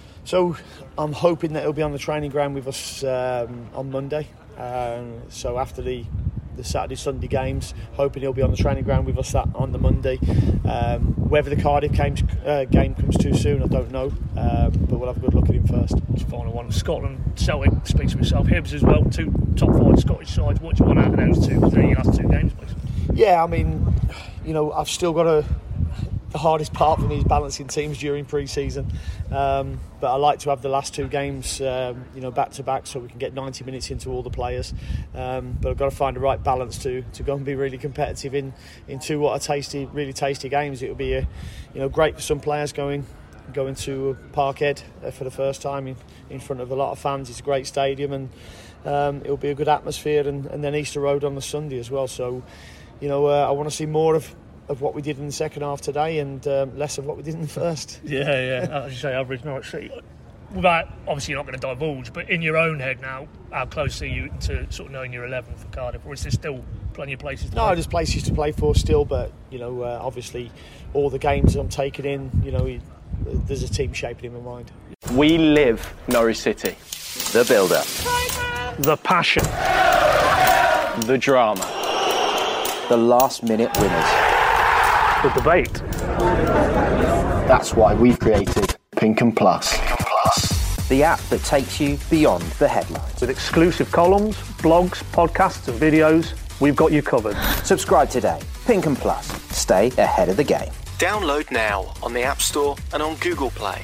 G: So I'm hoping that he'll be on the training ground with us um, on Monday, um, so after the the Saturday Sunday games, hoping he'll be on the training ground with us that on the Monday. Um, whether the Cardiff games, uh, game comes too soon, I don't know, um, but we'll have a good look at him first.
E: Just final one. Scotland, Celtic speaks for himself. Hibs as well, two top five Scottish sides. What do you want out of those two? Because they're your last two games, please.
G: Yeah, I mean, you know, I've still got a the hardest part for me is balancing teams during pre-season, um, but I like to have the last two games um, you know, back to back so we can get ninety minutes into all the players, um, but I've got to find the right balance to to go and be really competitive in, in two what are tasty, really tasty games. It'll be a, you know, great for some players going going to Parkhead for the first time in, in front of a lot of fans. It's a great stadium, and um, it'll be a good atmosphere, and, and then Easter Road on the Sunday as well. So, you know, uh, I want to see more of of what we did in the second half today, and um, less of what we did in the first.
E: Yeah, yeah. As you say, average Norwich City. Without, obviously you're not going to divulge, but in your own head now, how close are you to sort of knowing your eleven for Cardiff, or is there still plenty of places to
G: no,
E: play?
G: there's places to play for still, but you know, uh, obviously all the games I'm taking in, you know, there's a team shaping in my mind.
D: We live Norwich City.
I: The build-up.
E: The passion.
D: The drama.
I: The last-minute winners.
E: The debate.
I: That's why we've created Pink and Plus.
A: Pink and Plus.
I: the app that takes you beyond the headlines.
J: With exclusive columns, blogs, podcasts and videos, we've got you covered.
I: Subscribe today. Pink and Plus. Stay ahead of the game.
K: Download now on the App Store and on Google Play.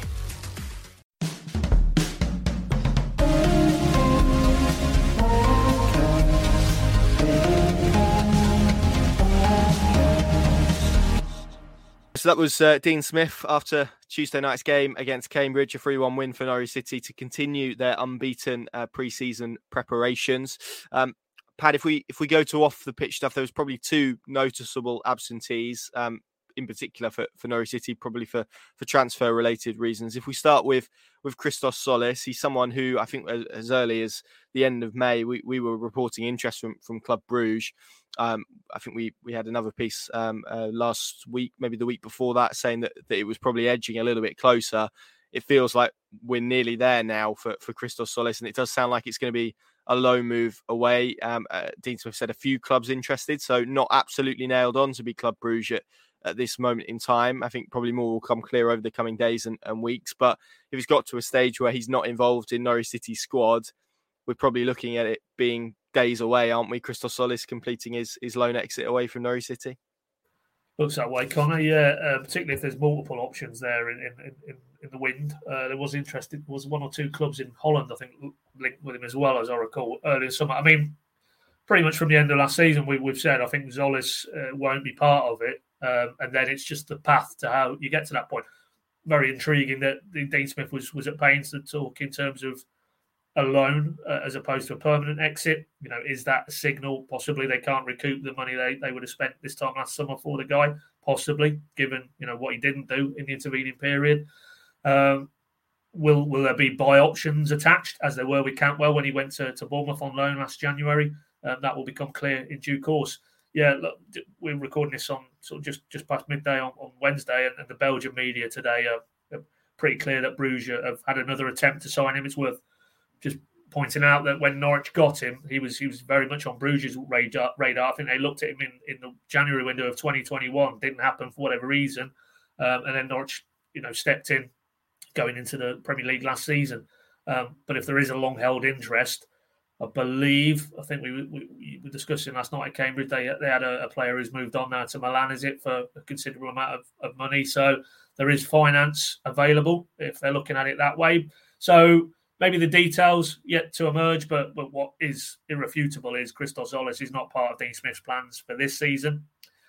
D: So that was uh, Dean Smith after Tuesday night's game against Cambridge, a three one win for Norwich City to continue their unbeaten uh, pre-season preparations. Um, Pat, if we if we go to off the pitch stuff, there was probably two noticeable absentees, um, in particular for, for Norwich City, probably for, for transfer related reasons. If we start with with Christos Solis, he's someone who I think as, as early as the end of May we, we were reporting interest from, from Club Bruges. Um, I think we we had another piece um, uh, last week, maybe the week before that, saying that, that it was probably edging a little bit closer. It feels like we're nearly there now for, for Christos Solis, and it does sound like it's going to be a low move away. Um, uh, Dean Smith said a few clubs interested, so not absolutely nailed on to be Club Bruges at, at this moment in time. I think probably more will come clear over the coming days and, and weeks, but if he's got to a stage where he's not involved in Norwich City's squad, we're probably looking at it being days away, aren't we? Christos Solis completing his, his loan exit away from Norwich City.
E: Looks that way, Connor. Yeah, uh, particularly if there's multiple options there in in, in, in the wind. Uh, there was interested was one or two clubs in Holland, I think, linked with him as well, as I recall, earlier summer. I mean, pretty much from the end of last season, we, we've said I think Solis uh, won't be part of it, um, and then it's just the path to how you get to that point. Very intriguing that Dean Smith was was at pains to talk in terms of a loan uh, as opposed to a permanent exit. You know, is that a signal? Possibly they can't recoup the money they, they would have spent this time last summer for the guy. Possibly, given you know what he didn't do in the intervening period. Um, will will there be buy options attached as there were with Cantwell when he went to, to Bournemouth on loan last January? Um, that will become clear in due course. Yeah, look, we're recording this on sort of just, just past midday on, on Wednesday, and, and the Belgian media today are, are pretty clear that Bruges have had another attempt to sign him. It's worth just pointing out that when Norwich got him, he was he was very much on Bruges' radar. radar. I think they looked at him in, in the January window of twenty twenty-one. Didn't happen for whatever reason. Um, and then Norwich, you know, stepped in going into the Premier League last season. Um, but if there is a long-held interest, I believe, I think we, we, we were discussing last night at Cambridge, they, they had a, a player who's moved on now to Milan, is it, for a considerable amount of, of money. So there is finance available if they're looking at it that way. So maybe the details yet to emerge, but but what is irrefutable is Christos Solis is not part of Dean Smith's plans for this season.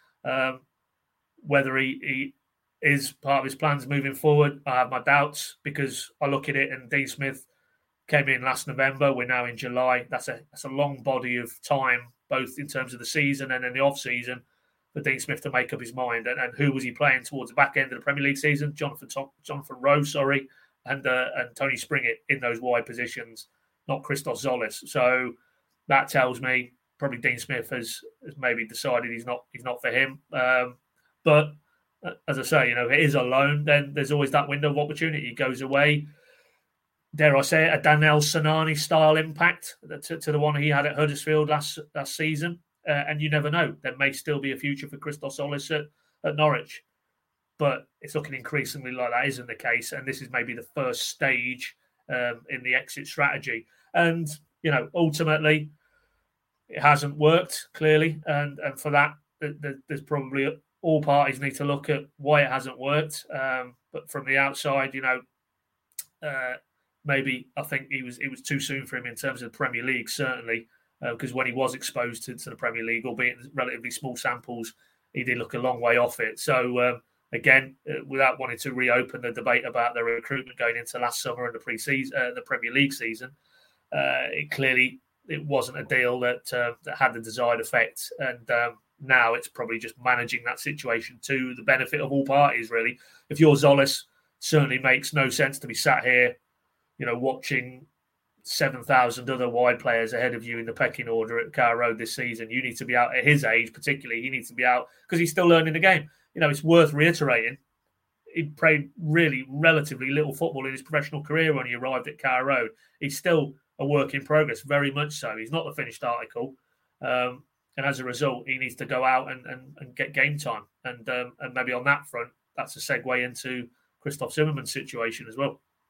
E: Um, whether he, he is part of his plans moving forward, I have my doubts, because I look at it and Dean Smith came in last November. We're now in July. That's a that's a long body of time, both in terms of the season and in the off season, for Dean Smith to make up his mind. And, and who was he playing towards the back end of the Premier League season? Jonathan Jonathan Rowe, sorry. And uh, and Tony Springett in those wide positions, not Christos Solis. So that tells me probably Dean Smith has, has maybe decided he's not he's not for him. Um, but uh, as I say, you know, if it is a loan, then there's always that window of opportunity. He goes away. Dare I say it, a Danel Sinani style impact to, to the one he had at Huddersfield last last season. Uh, and you never know. There may still be a future for Christos Solis at, at Norwich. But it's looking increasingly like that isn't the case. And this is maybe the first stage um, in the exit strategy. And, you know, ultimately, it hasn't worked, clearly. And and for that, there's probably all parties need to look at why it hasn't worked. Um, but from the outside, you know, uh, maybe I think he was it was too soon for him in terms of the Premier League, certainly. Because uh, when he was exposed to, to the Premier League, albeit in relatively small samples, he did look a long way off it. So, um, Again, uh, without wanting to reopen the debate about the recruitment going into last summer and the pre-season, uh, the Premier League season, uh, it clearly it wasn't a deal that uh, that had the desired effect. And um, now it's probably just managing that situation to the benefit of all parties. Really, if you're Solis, certainly makes no sense to be sat here, you know, watching seven thousand other wide players ahead of you in the pecking order at Carrow Road this season. You need to be out at his age, particularly. He needs to be out because he's still learning the game. You know, it's worth reiterating. He played really relatively little football in his professional career when he arrived at Carrow Road. He's still a work in progress, very much so. He's not the finished article. Um, and as a result, he needs to go out and, and, and get game time. And um, and maybe on that front, that's a segue into Christoph Zimmermann's situation as well.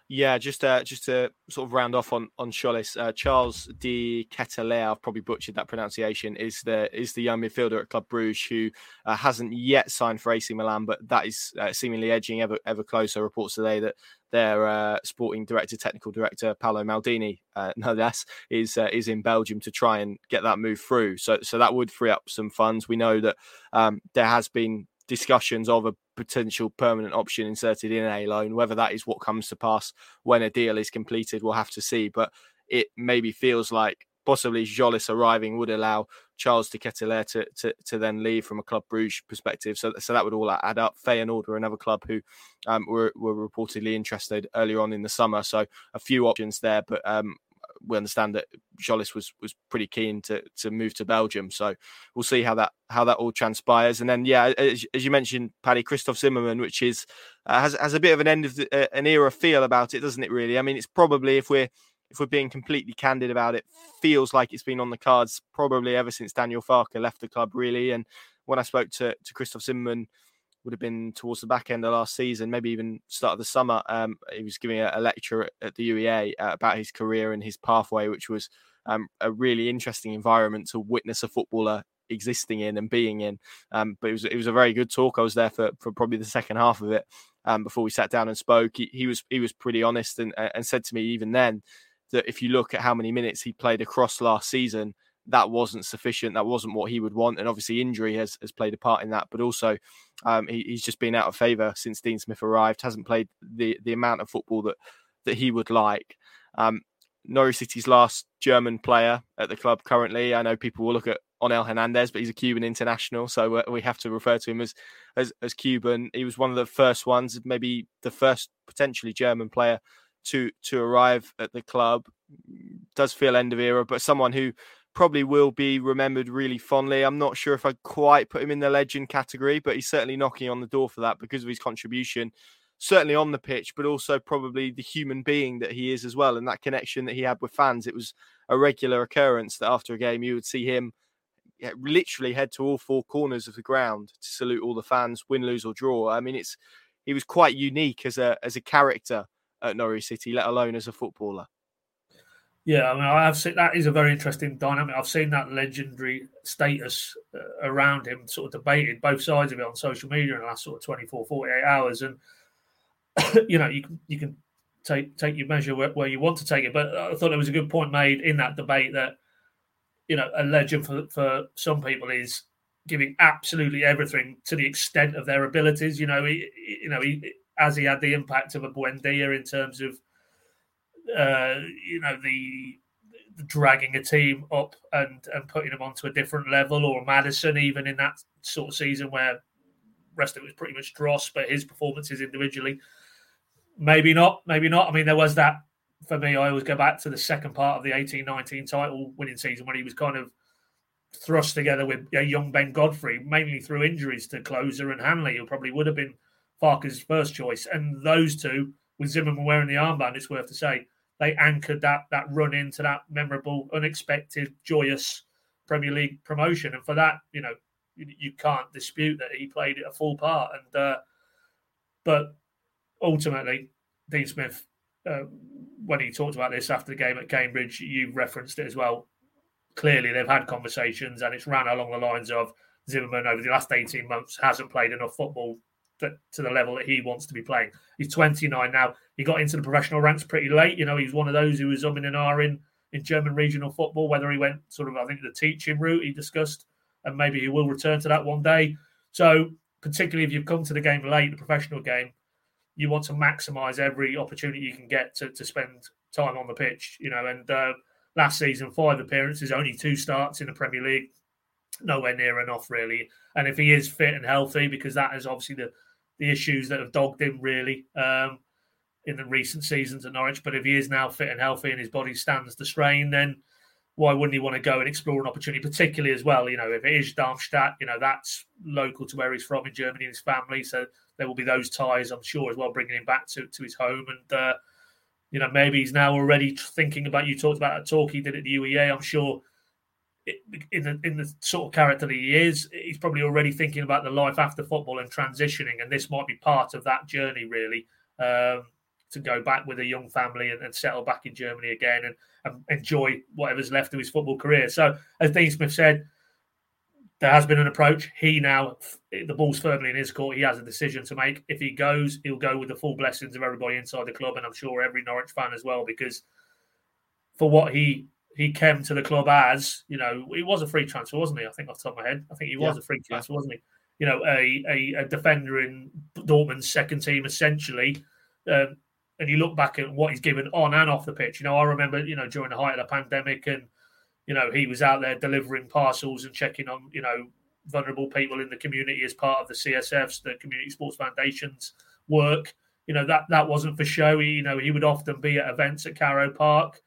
D: Yeah, just uh, just to sort of round off on on Tzolis, uh, Charles de Ketelaere, I've probably butchered that pronunciation, is the is the young midfielder at Club Bruges who uh, hasn't yet signed for A C Milan, but that is uh, seemingly edging ever ever closer. Reports today that their uh, sporting director, technical director Paolo Maldini, uh, no less, is uh, is in Belgium to try and get that move through. So so that would free up some funds. We know that um, there has been discussions of a potential permanent option inserted in a loan. Whether that is what comes to pass when a deal is completed, we'll have to see. But it maybe feels like possibly Tzolis arriving would allow Charles de Ketelaere to, to to then leave from a Club Bruges perspective. So so that would all add up. Feyenoord were another club who um, were were reportedly interested earlier on in the summer. So a few options there, but um, we understand that Tzolis was was pretty keen to to move to Belgium. So we'll see how that how that all transpires. And then, yeah, as, as you mentioned, Paddy, Christoph Zimmermann, which is uh, has has a bit of an end of the, uh, an era feel about it, doesn't it? Really, I mean, it's probably, if we're if we're being completely candid about it, feels like it's been on the cards probably ever since Daniel Farke left the club, really. And when I spoke to to Christoph Zimmermann, would have been towards the back end of last season, maybe even start of the summer. Um, he was giving a, a lecture at, at the U E A uh, about his career and his pathway, which was um, a really interesting environment to witness a footballer existing in and being in. Um, but it was it was a very good talk. I was there for, for probably the second half of it um, before we sat down and spoke. He, he was he was pretty honest and, and said to me even then that if you look at how many minutes he played across last season, that wasn't sufficient. That wasn't what he would want. And obviously injury has, has played a part in that. But also um, he, he's just been out of favour since Dean Smith arrived, hasn't played the, the amount of football that, that he would like. Um, Norwich City's last German player at the club currently. I know people will look at Onel Hernandez, but he's a Cuban international. So we have to refer to him as, as, as Cuban. He was one of the first ones, maybe the first potentially German player to, to arrive at the club. Does feel end of era, but someone who probably will be remembered really fondly. I'm not sure if I'd quite put him in the legend category, but he's certainly knocking on the door for that because of his contribution, certainly on the pitch, but also probably the human being that he is as well, and that connection that he had with fans. It was a regular occurrence that after a game you would see him yeah, literally head to all four corners of the ground to salute all the fans, win, lose or draw. I mean, it's he was quite unique as a as a character at Norwich City, let alone as a footballer.
E: Yeah, I mean, I have seen that is a very interesting dynamic. I've seen that legendary status uh, around him sort of debated, both sides of it on social media in the last sort of twenty-four, forty-eight hours. And, you know, you can you can take take your measure where, where you want to take it. But I thought there was a good point made in that debate that, you know, a legend for, for some people is giving absolutely everything to the extent of their abilities. You know, he, you know, he, as he had the impact of a Buendia in terms of, Uh, you know, the, the dragging a team up and, and putting them onto a different level, or Maddison, even in that sort of season where the rest of it was pretty much dross, but his performances individually, maybe not, maybe not. I mean, there was that, for me, I always go back to the second part of the eighteen nineteen title winning season when he was kind of thrust together with a young Ben Godfrey, mainly through injuries to Closer and Hanley, who probably would have been Farke's first choice. And those two, with Zimmermann wearing the armband, it's worth to say, they anchored that that run into that memorable, unexpected, joyous Premier League promotion. And for that, you know, you, you can't dispute that he played it a full part. And uh, But ultimately, Dean Smith, uh, when he talked about this after the game at Cambridge, you referenced it as well. Clearly, they've had conversations and it's ran along the lines of Zimmermann over the last eighteen months hasn't played enough football to the level that he wants to be playing. He's twenty-nine now. He got into the professional ranks pretty late. You know, he's one of those who was umming and ahhing in German regional football, whether he went sort of, I think, the teaching route he discussed, and maybe he will return to that one day. So particularly if you've come to the game late, the professional game, you want to maximise every opportunity you can get to, to spend time on the pitch, you know, and uh, last season, five appearances, only two starts in the Premier League, nowhere near enough, really. And if he is fit and healthy, because that is obviously the the issues that have dogged him really um, in the recent seasons at Norwich. But if he is now fit and healthy and his body stands the strain, then why wouldn't he want to go and explore an opportunity, particularly as well, you know, if it is Darmstadt, you know, that's local to where he's from in Germany and his family. So there will be those ties, I'm sure, as well, bringing him back to, to his home. And, uh, you know, maybe he's now already thinking about, you talked about a talk he did at the U E A, I'm sure, in the in the sort of character that he is, he's probably already thinking about the life after football and transitioning, and this might be part of that journey, really. Um, to go back with a young family and, and settle back in Germany again and, and enjoy whatever's left of his football career. So, as Dean Smith said, there has been an approach. He now, the ball's firmly in his court. He has a decision to make. If he goes, he'll go with the full blessings of everybody inside the club, and I'm sure every Norwich fan as well, because for what he he came to the club as, you know, he was a free transfer, wasn't he? I think off the top of my head. I think he was yeah. a free transfer, wasn't he? You know, a, a, a defender in Dortmund's second team, essentially. Um, and you look back at what he's given on and off the pitch. You know, I remember, you know, during the height of the pandemic and, you know, he was out there delivering parcels and checking on, you know, vulnerable people in the community as part of the C S F's, the Community Sports Foundation's work. You know, that that wasn't for show. He, you know, he would often be at events at Carrow Park,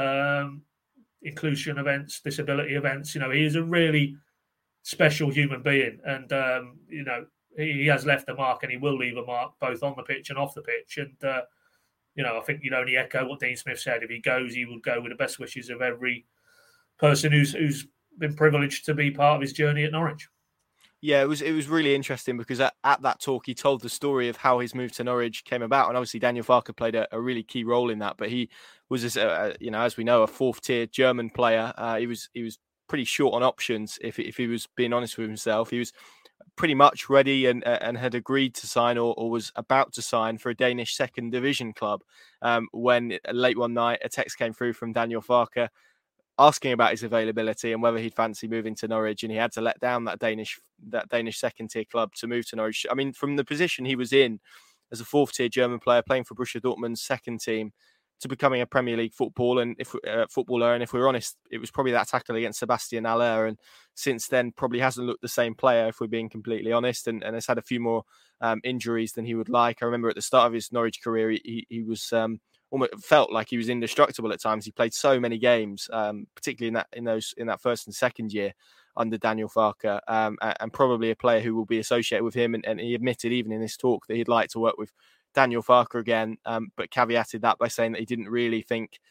E: um, inclusion events, disability events. You know, he is a really special human being. And, um, you know, he, he has left a mark and he will leave a mark both on the pitch and off the pitch. And, uh, you know, I think you'd only echo what Dean Smith said. If he goes, he will go with the best wishes of every person who's who's been privileged to be part of his journey at Norwich.
D: Yeah, it was it was really interesting because at, at that talk he told the story of how his move to Norwich came about, and obviously Daniel Farke played a, a really key role in that. But he was, a, you know, as we know, a fourth tier German player. Uh, he was he was pretty short on options. If if he was being honest with himself, he was pretty much ready and and had agreed to sign or, or was about to sign for a Danish second division club. Um, when late one night a text came through from Daniel Farke asking about his availability and whether he'd fancy moving to Norwich, and he had to let down that Danish that Danish second tier club to move to Norwich. I mean, from the position he was in as a fourth tier German player playing for Borussia Dortmund's second team to becoming a Premier League football and if uh, footballer, and if we're honest, it was probably that tackle against Sebastian Haller, and since then probably hasn't looked the same player, if we're being completely honest, and, and has had a few more um, injuries than he would like. I remember at the start of his Norwich career, he, he, he was. Um, Almost felt like he was indestructible at times. He played so many games, um, particularly in that in those in that first and second year under Daniel Farke, um, and probably a player who will be associated with him. And, and he admitted even in this talk that he'd like to work with Daniel Farke again, um, but caveated that by saying that he didn't really think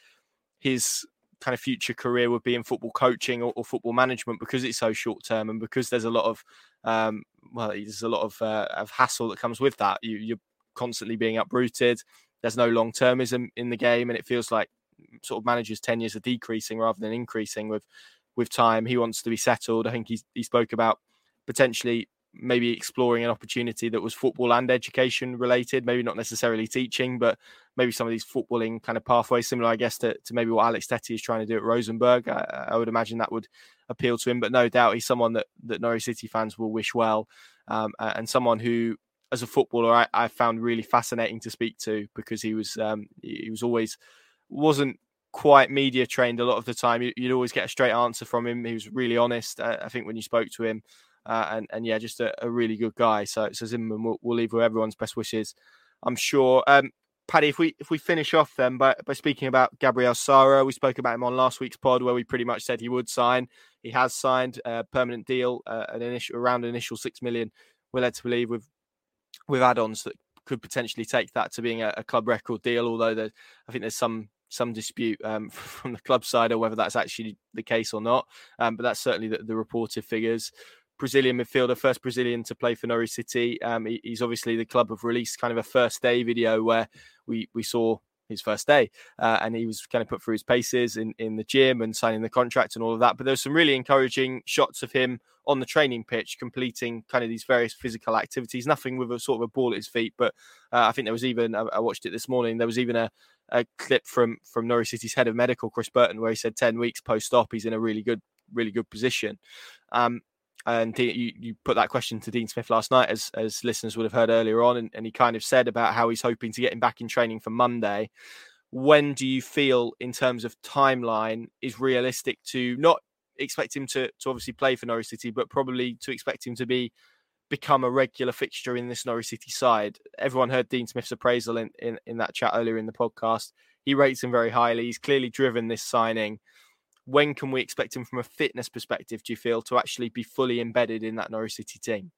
D: his kind of future career would be in football coaching or, or football management because it's so short term and because there's a lot of um, well, there's a lot of, uh, of hassle that comes with that. You, you're constantly being uprooted. There's no long-termism in the game, and it feels like sort of managers' tenures are decreasing rather than increasing with with time. He wants to be settled. I think he, he spoke about potentially maybe exploring an opportunity that was football and education related, maybe not necessarily teaching, but maybe some of these footballing kind of pathways, similar, I guess, to, to maybe what Alex Tettey is trying to do at Rosenborg. I, I would imagine that would appeal to him, but no doubt he's someone that, that Norwich City fans will wish well, um, and someone who, as a footballer, I, I found really fascinating to speak to because he was um, he was always wasn't quite media trained a lot of the time. You, you'd always get a straight answer from him. He was really honest, uh, I think, when you spoke to him, uh, and and yeah, just a, a really good guy. So so Zimmerman, we'll, we'll leave with everyone's best wishes, I'm sure. Um, Paddy, if we if we finish off then by by speaking about Gabriel Sara, we spoke about him on last week's pod where we pretty much said he would sign. He has signed a permanent deal, uh, an initial around an initial six million. We're led to believe with. with add-ons that could potentially take that to being a, a club record deal, although there, I think there's some some dispute um, from the club side of whether that's actually the case or not. Um, but that's certainly the, the reported figures. Brazilian midfielder, first Brazilian to play for Norwich City. Um, he, he's obviously the club have released kind of a first day video where we we saw his first day uh, and he was kind of put through his paces in, in the gym and signing the contract and all of that. But there's some really encouraging shots of him on the training pitch, completing kind of these various physical activities, nothing with a sort of a ball at his feet. But uh, I think there was even, I, I watched it this morning, there was even a, a clip from, from Norwich City's head of medical, Chris Burton, where he said ten weeks post-op, he's in a really good, really good position. Um, and you, you put that question to Dean Smith last night, as as listeners would have heard earlier on, and, and he kind of said about how he's hoping to get him back in training for Monday. When do you feel, in terms of timeline, is realistic to not expect him to, to obviously play for Norwich City, but probably to expect him to be become a regular fixture in this Norwich City side? Everyone heard Dean Smith's appraisal in, in, in that chat earlier in the podcast. He rates him very highly. He's clearly driven this signing. When can we expect him from a fitness perspective, do you feel, to actually be fully embedded in that Norwich City team?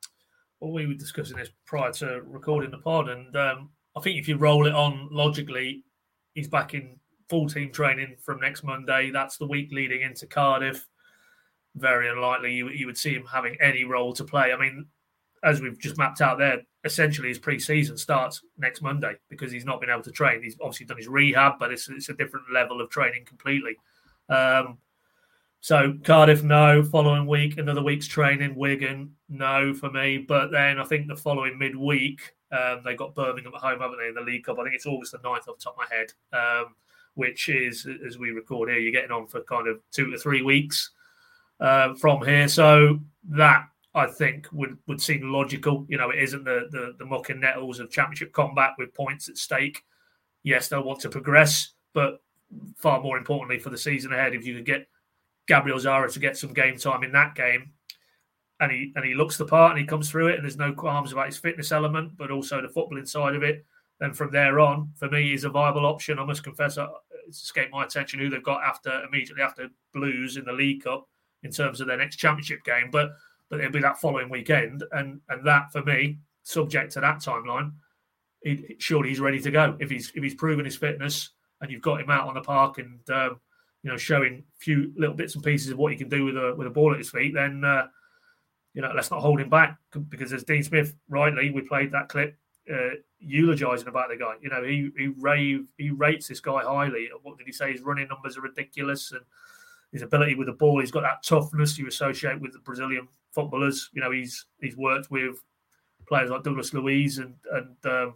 E: Well, we were discussing this prior to recording the pod, and um, I think if you roll it on logically, he's back in full team training from next Monday. That's the week leading into Cardiff. Very unlikely you, you would see him having any role to play. I mean, as we've just mapped out there, essentially his pre-season starts next Monday because he's not been able to train. He's obviously done his rehab, but it's, it's a different level of training completely. Um, so Cardiff, no. Following week, another week's training. Wigan, no for me. But then I think the following midweek, um, they got Birmingham at home, haven't they, in the League Cup? I think it's August the ninth off the top of my head, um, which is, as we record here, you're getting on for kind of two to three weeks uh, from here. So that, I think, would, would seem logical. You know, it isn't the, the, the muck and nettles of championship combat with points at stake. Yes, they'll want to progress, but far more importantly for the season ahead, if you could get Gabriel Zara to get some game time in that game, and he and he looks the part and he comes through it, and there's no qualms about his fitness element, but also the footballing side of it, then from there on, for me, he's a viable option. I must confess, it's escaped my attention who they've got after immediately after Blues in the League Cup in terms of their next championship game, but but it'll be that following weekend, and and that for me, subject to that timeline, he, surely he's ready to go if he's if he's proven his fitness, and you've got him out on the park and um, you know, showing a few little bits and pieces of what he can do with a with a ball at his feet, then uh, you know, let's not hold him back, because as Dean Smith rightly, we played that clip uh, eulogising about the guy. You know, he he rave he rates this guy highly. What did he say? His running numbers are ridiculous, and his ability with the ball. He's got that toughness you associate with the Brazilian footballers. You know, he's he's worked with players like Douglas Luiz and and um,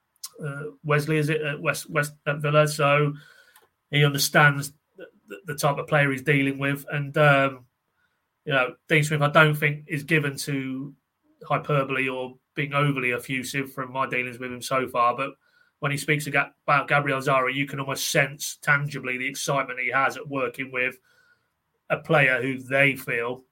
E: uh, Wesley, is it at West West at Villa? So he understands the, the type of player he's dealing with, and um, you know, Dean Smith, I don't think is given to hyperbole or being overly effusive from my dealings with him so far. But when he speaks about Gabriel Zara, you can almost sense tangibly the excitement he has at working with a player who they feel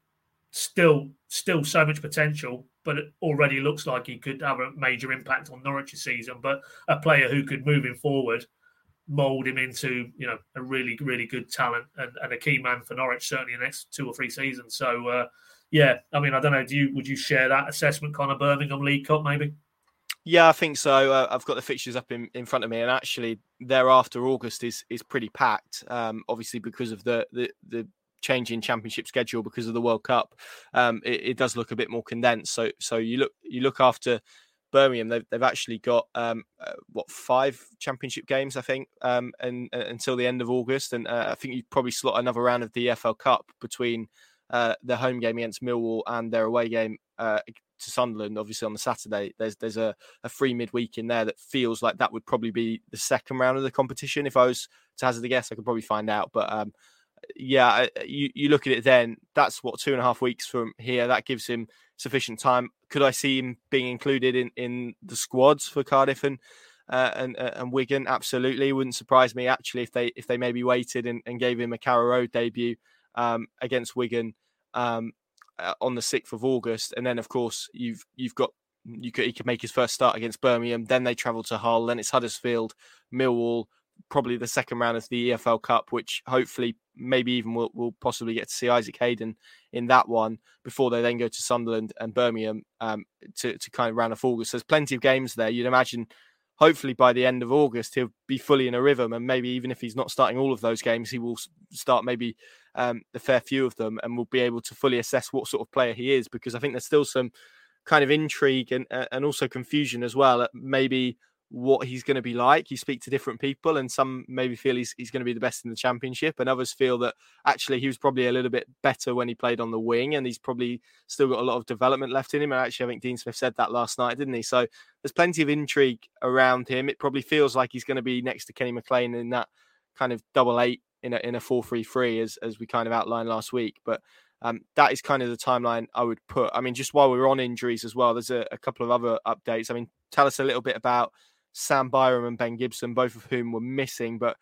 E: still still so much potential, but it already looks like he could have a major impact on Norwich's season, but a player who could, moving forward, mould him into, you know, a really, really good talent and, and a key man for Norwich, certainly in the next two or three seasons. So, uh, yeah, I mean, I don't know, do you would you share that assessment, Connor? Birmingham League Cup, maybe?
D: Yeah, I think so. Uh, I've got the fixtures up in, in front of me, and actually thereafter August is is pretty packed, um, obviously because of the the the change in championship schedule because of the World Cup. Um, it, it does look a bit more condensed. So so you look you look after Birmingham, they've they've actually got um, uh, what five championship games, I think, um, and, and until the end of August, and uh, I think you probably slot another round of the E F L Cup between uh, their home game against Millwall and their away game uh, to Sunderland. Obviously on the Saturday, there's there's a, a free midweek in there that feels like that would probably be the second round of the competition. If I was to hazard a guess, I could probably find out, but. Um, Yeah, you, you look at it then, that's what, two and a half weeks from here. That gives him sufficient time. Could I see him being included in, in the squads for Cardiff and uh, and and Wigan? Absolutely. It wouldn't surprise me, actually, if they if they maybe waited and, and gave him a Carrow Road debut um, against Wigan um, uh, on the sixth of August. And then, of course, you've you've got you could he could make his first start against Birmingham. Then they travel to Hull. Then it's Huddersfield, Millwall, probably the second round of the E F L Cup, which hopefully maybe even we'll, we'll possibly get to see Isaac Hayden in that one before they then go to Sunderland and Birmingham um, to, to kind of round off August. There's plenty of games there. You'd imagine hopefully by the end of August, he'll be fully in a rhythm, and maybe even if he's not starting all of those games, he will start maybe um, a fair few of them, and will be able to fully assess what sort of player he is, because I think there's still some kind of intrigue and, and also confusion as well at maybe what he's going to be like. You speak to different people, and some maybe feel he's, he's going to be the best in the Championship, and others feel that actually he was probably a little bit better when he played on the wing, and he's probably still got a lot of development left in him. And actually, I think Dean Smith said that last night, didn't he? So there's plenty of intrigue around him. It probably feels like he's going to be next to Kenny McLean in that kind of double eight in a, in a four three three, as, as we kind of outlined last week. But um, that is kind of the timeline I would put. I mean, just while we're on injuries as well, there's a, a couple of other updates. I mean, tell us a little bit about Sam Byram and Ben Gibson, both of whom were missing, but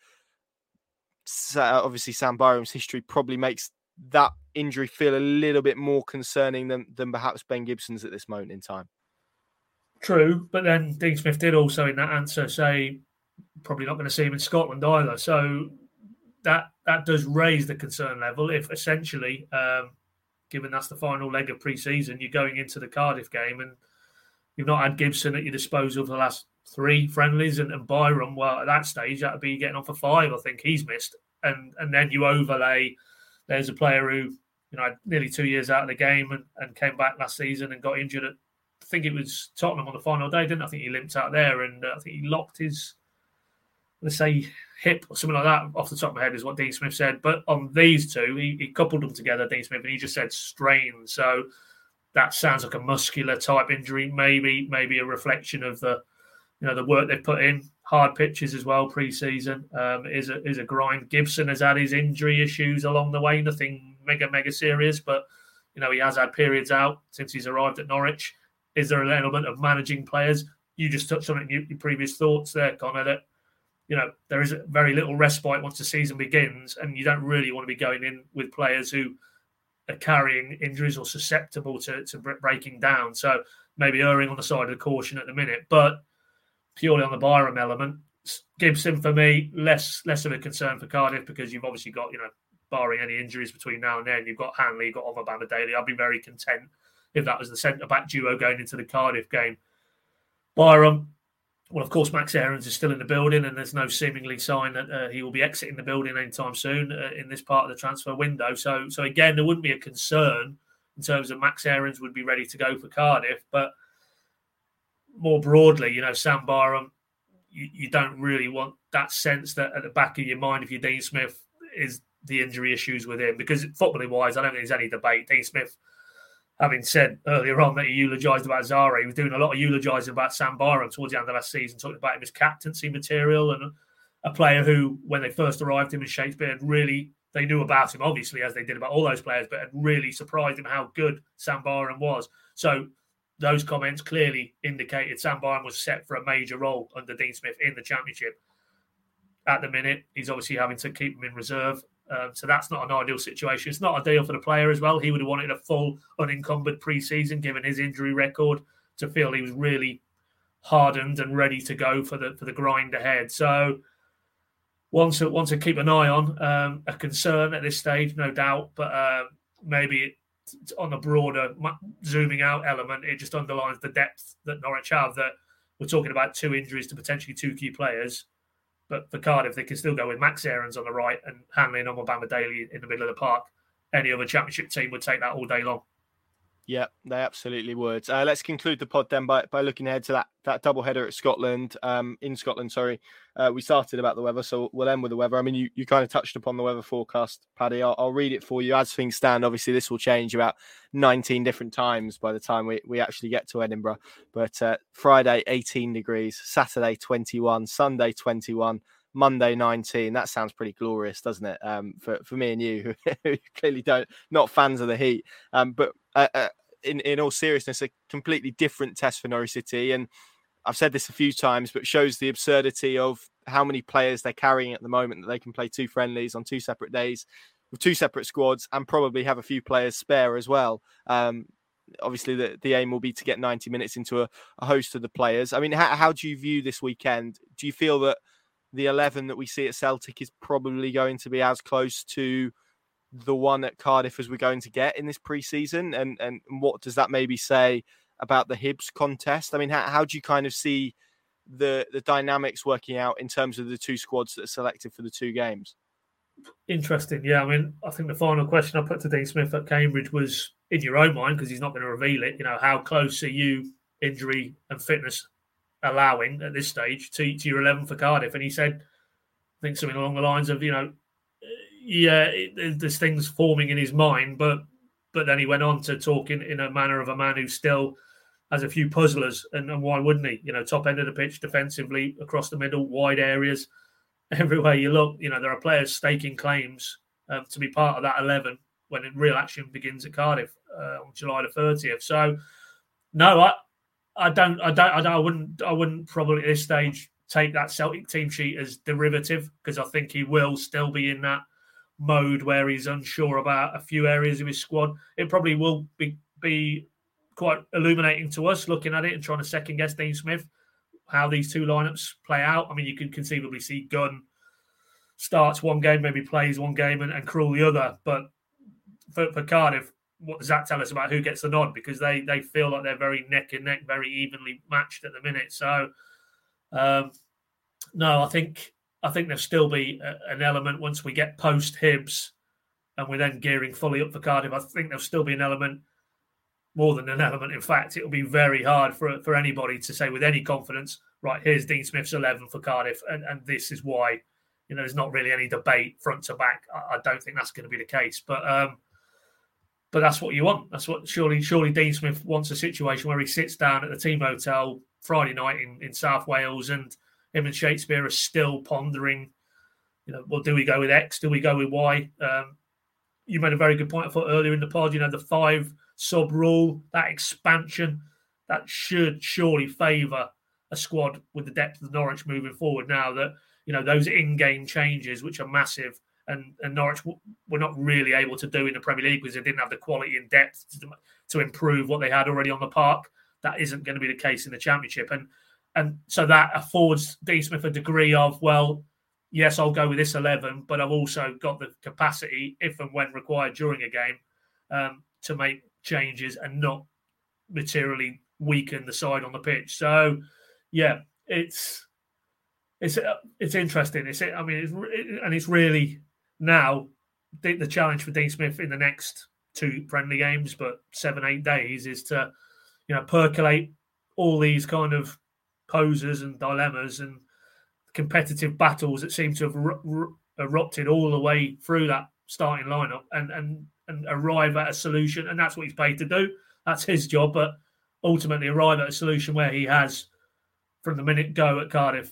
D: obviously Sam Byram's history probably makes that injury feel a little bit more concerning than, than perhaps Ben Gibson's at this moment in time.
E: True, but then Dean Smith did also in that answer say probably not going to see him in Scotland either. So that that does raise the concern level if essentially, um, given that's the final leg of pre-season, you're going into the Cardiff game and you've not had Gibson at your disposal for the last three friendlies, and, and Byram, well, at that stage, that would be getting on for five, I think he's missed. And and then you overlay, there's a player who, you know, had nearly two years out of the game and, and came back last season and got injured at I think it was Tottenham on the final day, didn't I? I think he limped out there, and uh, I think he locked his, let's say, hip or something like that. Off the top of my head is what Dean Smith said. But on these two, he, he coupled them together, Dean Smith, and he just said strain. So that sounds like a muscular type injury, maybe maybe a reflection of the, you know, the work they've put in. Hard pitches as well pre-season. Um, is a is a grind. Gibson has had his injury issues along the way. Nothing mega mega serious, but you know he has had periods out since he's arrived at Norwich. Is there an element of managing players? You just touched on it in your, your previous thoughts there, Connor. That you know there is very little respite once the season begins, and you don't really want to be going in with players who are carrying injuries or susceptible to to breaking down. So maybe erring on the side of the caution at the minute, but purely on the Byram element, Gibson for me less less of a concern for Cardiff because you've obviously got, you know, barring any injuries between now and then, you've got Hanley, you've got Obama-Daly. I'd be very content if that was the centre back duo going into the Cardiff game. Byram, well, of course, Max Aarons is still in the building, and there's no seemingly sign that uh, he will be exiting the building anytime soon uh, in this part of the transfer window. So, so again, there wouldn't be a concern in terms of Max Aarons would be ready to go for Cardiff, but more broadly, you know, Sam Byram, you, you don't really want that sense that at the back of your mind, if you're Dean Smith, is the injury issues with him. Because footballing wise, I don't think there's any debate. Dean Smith, having said earlier on that he eulogised about Zara, he was doing a lot of eulogising about Sam Byram towards the end of last season, talking about him as captaincy material and a player who, when they first arrived him in Shakespeare, had really, they knew about him, obviously, as they did about all those players, but had really surprised him how good Sam Byram was. So, those comments clearly indicated Sam Byram was set for a major role under Dean Smith in the Championship. At the minute, he's obviously having to keep him in reserve. Um, so that's not an ideal situation. It's not ideal for the player as well. He would have wanted a full, unencumbered pre-season, given his injury record, to feel he was really hardened and ready to go for the for the grind ahead. So one to, one to keep an eye on. Um, a concern at this stage, no doubt, but uh, maybe it, on a broader zooming out element, it just underlines the depth that Norwich have, that we're talking about two injuries to potentially two key players. But for Cardiff, they can still go with Max Aarons on the right and Hanley and Obama-Daly in the middle of the park. Any other Championship team would take that all day long.
D: Yeah, they absolutely would. Uh, let's conclude the pod then by, by looking ahead to that, that double header at Scotland, um, in Scotland, sorry. Uh, we started about the weather, so we'll end with the weather. I mean, you, you kind of touched upon the weather forecast, Paddy. I'll, I'll read it for you. As things stand, obviously, this will change about nineteen different times by the time we, we actually get to Edinburgh. But uh, Friday, eighteen degrees, Saturday, twenty-one, Sunday, twenty-one, Monday, nineteen. That sounds pretty glorious, doesn't it? Um, for, for me and you, who clearly don't, not fans of the heat. Um, but uh, uh, in, in all seriousness, a completely different test for Norwich City. And I've said this a few times, but shows the absurdity of how many players they're carrying at the moment, that they can play two friendlies on two separate days with two separate squads and probably have a few players spare as well. Um, obviously, the, the aim will be to get ninety minutes into a, a host of the players. I mean, how, how do you view this weekend? Do you feel that the eleven that we see at Celtic is probably going to be as close to the one at Cardiff as we're going to get in this pre-season? And, and what does that maybe say about the Hibs contest? I mean, how, how do you kind of see the the dynamics working out in terms of the two squads that are selected for the two games?
E: Interesting. Yeah, I mean, I think the final question I put to Dean Smith at Cambridge was, in your own mind, because he's not going to reveal it, you know, how close are you, injury and fitness allowing at this stage, to, to your eleven for Cardiff? And he said, I think something along the lines of, you know, yeah, it, there's things forming in his mind, but but then he went on to talk in, in a manner of a man who still has a few puzzlers, and, and why wouldn't he? You know, top end of the pitch, defensively, across the middle, wide areas, everywhere you look, you know, there are players staking claims um, to be part of that eleven when real action begins at Cardiff uh, on July the thirtieth. So, no, I, I don't, I don't, I don't, I wouldn't, I wouldn't probably at this stage take that Celtic team sheet as derivative, because I think he will still be in that mode where he's unsure about a few areas of his squad. It probably will be be quite illuminating to us looking at it and trying to second guess Dean Smith how these two lineups play out. I mean, you could conceivably see Gunn starts one game, maybe plays one game, and, and Krul the other. But for, for Cardiff, what does that tell us about who gets the nod? Because they they feel like they're very neck and neck, very evenly matched at the minute. So, um, no, I think I think there'll still be a, an element once we get post Hibs and we're then gearing fully up for Cardiff. I think there'll still be an element more than an element. In fact, it'll be very hard for for anybody to say with any confidence, right, here's Dean Smith's eleven for Cardiff, and, and this is why. You know, there's not really any debate front to back. I, I don't think that's going to be the case. But um, but that's what you want. That's what surely surely Dean Smith wants, a situation where he sits down at the team hotel Friday night in, in South Wales, and him and Shakespeare are still pondering, you know, well, do we go with X? Do we go with Y? Um, you made a very good point, I thought, earlier in the pod, you know, the five sub rule, that expansion, that should surely favour a squad with the depth of Norwich moving forward now that, you know, those in-game changes, which are massive, and, and Norwich w- were not really able to do in the Premier League because they didn't have the quality and depth to, to improve what they had already on the park. That isn't going to be the case in the Championship. And and so that affords Dean Smith a degree of, well, yes, I'll go with this eleven, but I've also got the capacity, if and when required during a game, um, to make changes and not materially weaken the side on the pitch. So, yeah, it's... It's it's interesting. It's I mean, it's, it, and it's really now the, the challenge for Dean Smith in the next two friendly games, but seven eight days, is to, you know, percolate all these kind of poses and dilemmas and competitive battles that seem to have r- r- erupted all the way through that starting lineup, and and and arrive at a solution. And that's what he's paid to do. That's his job. But ultimately, arrive at a solution where he has, from the minute go at Cardiff,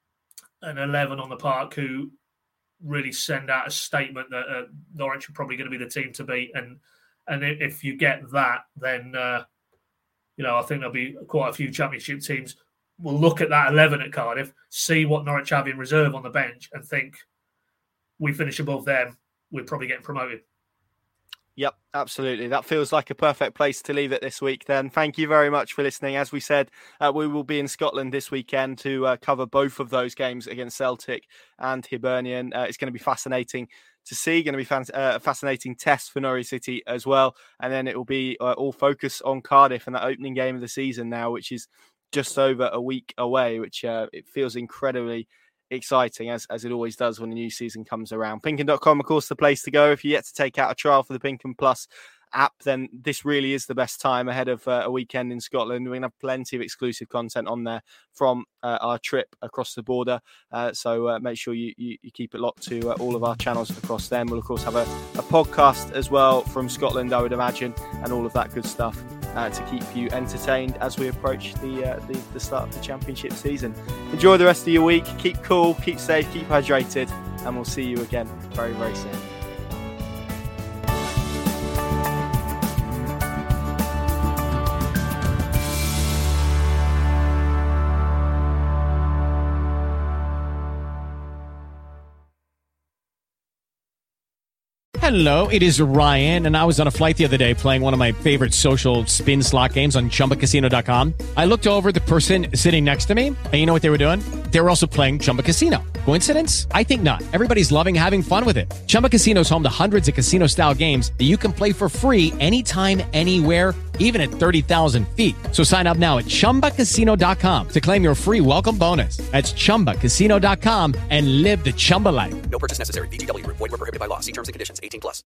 E: an eleven on the park who really send out a statement that uh, Norwich are probably going to be the team to beat. And and if you get that, then, uh, you know, I think there'll be quite a few Championship teams will look at that eleven at Cardiff, see what Norwich have in reserve on the bench, and think, we finish above them, we're probably getting promoted.
D: Yep, absolutely. That feels like a perfect place to leave it this week then. Thank you very much for listening. As we said, uh, we will be in Scotland this weekend to uh, cover both of those games against Celtic and Hibernian. Uh, it's going to be fascinating to see, going to be fan- uh, a fascinating test for Norwich City as well. And then it will be uh, all focus on Cardiff and that opening game of the season now, which is just over a week away, which uh, it feels incredibly exciting, as, as it always does when the new season comes around. Pinkun dot com, of course, the place to go. If you're yet to take out a trial for the Pinkun Plus app, then this really is the best time ahead of uh, a weekend in Scotland. We're going to have plenty of exclusive content on there from uh, our trip across the border. Uh, so uh, make sure you, you, you keep it locked to uh, all of our channels across them. We'll, of course, have a, a podcast as well from Scotland, I would imagine, and all of that good stuff uh, to keep you entertained as we approach the, uh, the, the start of the Championship season. Enjoy the rest of your week. Keep cool, keep safe, keep hydrated, and we'll see you again very, very soon.
L: Hello, it is Ryan, and I was on a flight the other day playing one of my favorite social spin slot games on Chumba Casino dot com. I looked over at the person sitting next to me, and you know what they were doing? They were also playing Chumba Casino. Coincidence? I think not. Everybody's loving having fun with it. Chumba Casino is home to hundreds of casino-style games that you can play for free anytime, anywhere, even at thirty thousand feet. So sign up now at Chumba Casino dot com to claim your free welcome bonus. That's Chumba Casino dot com and live the Chumba life.
M: No purchase necessary. V G W. Void where prohibited by law. See terms and conditions. eighteen plus.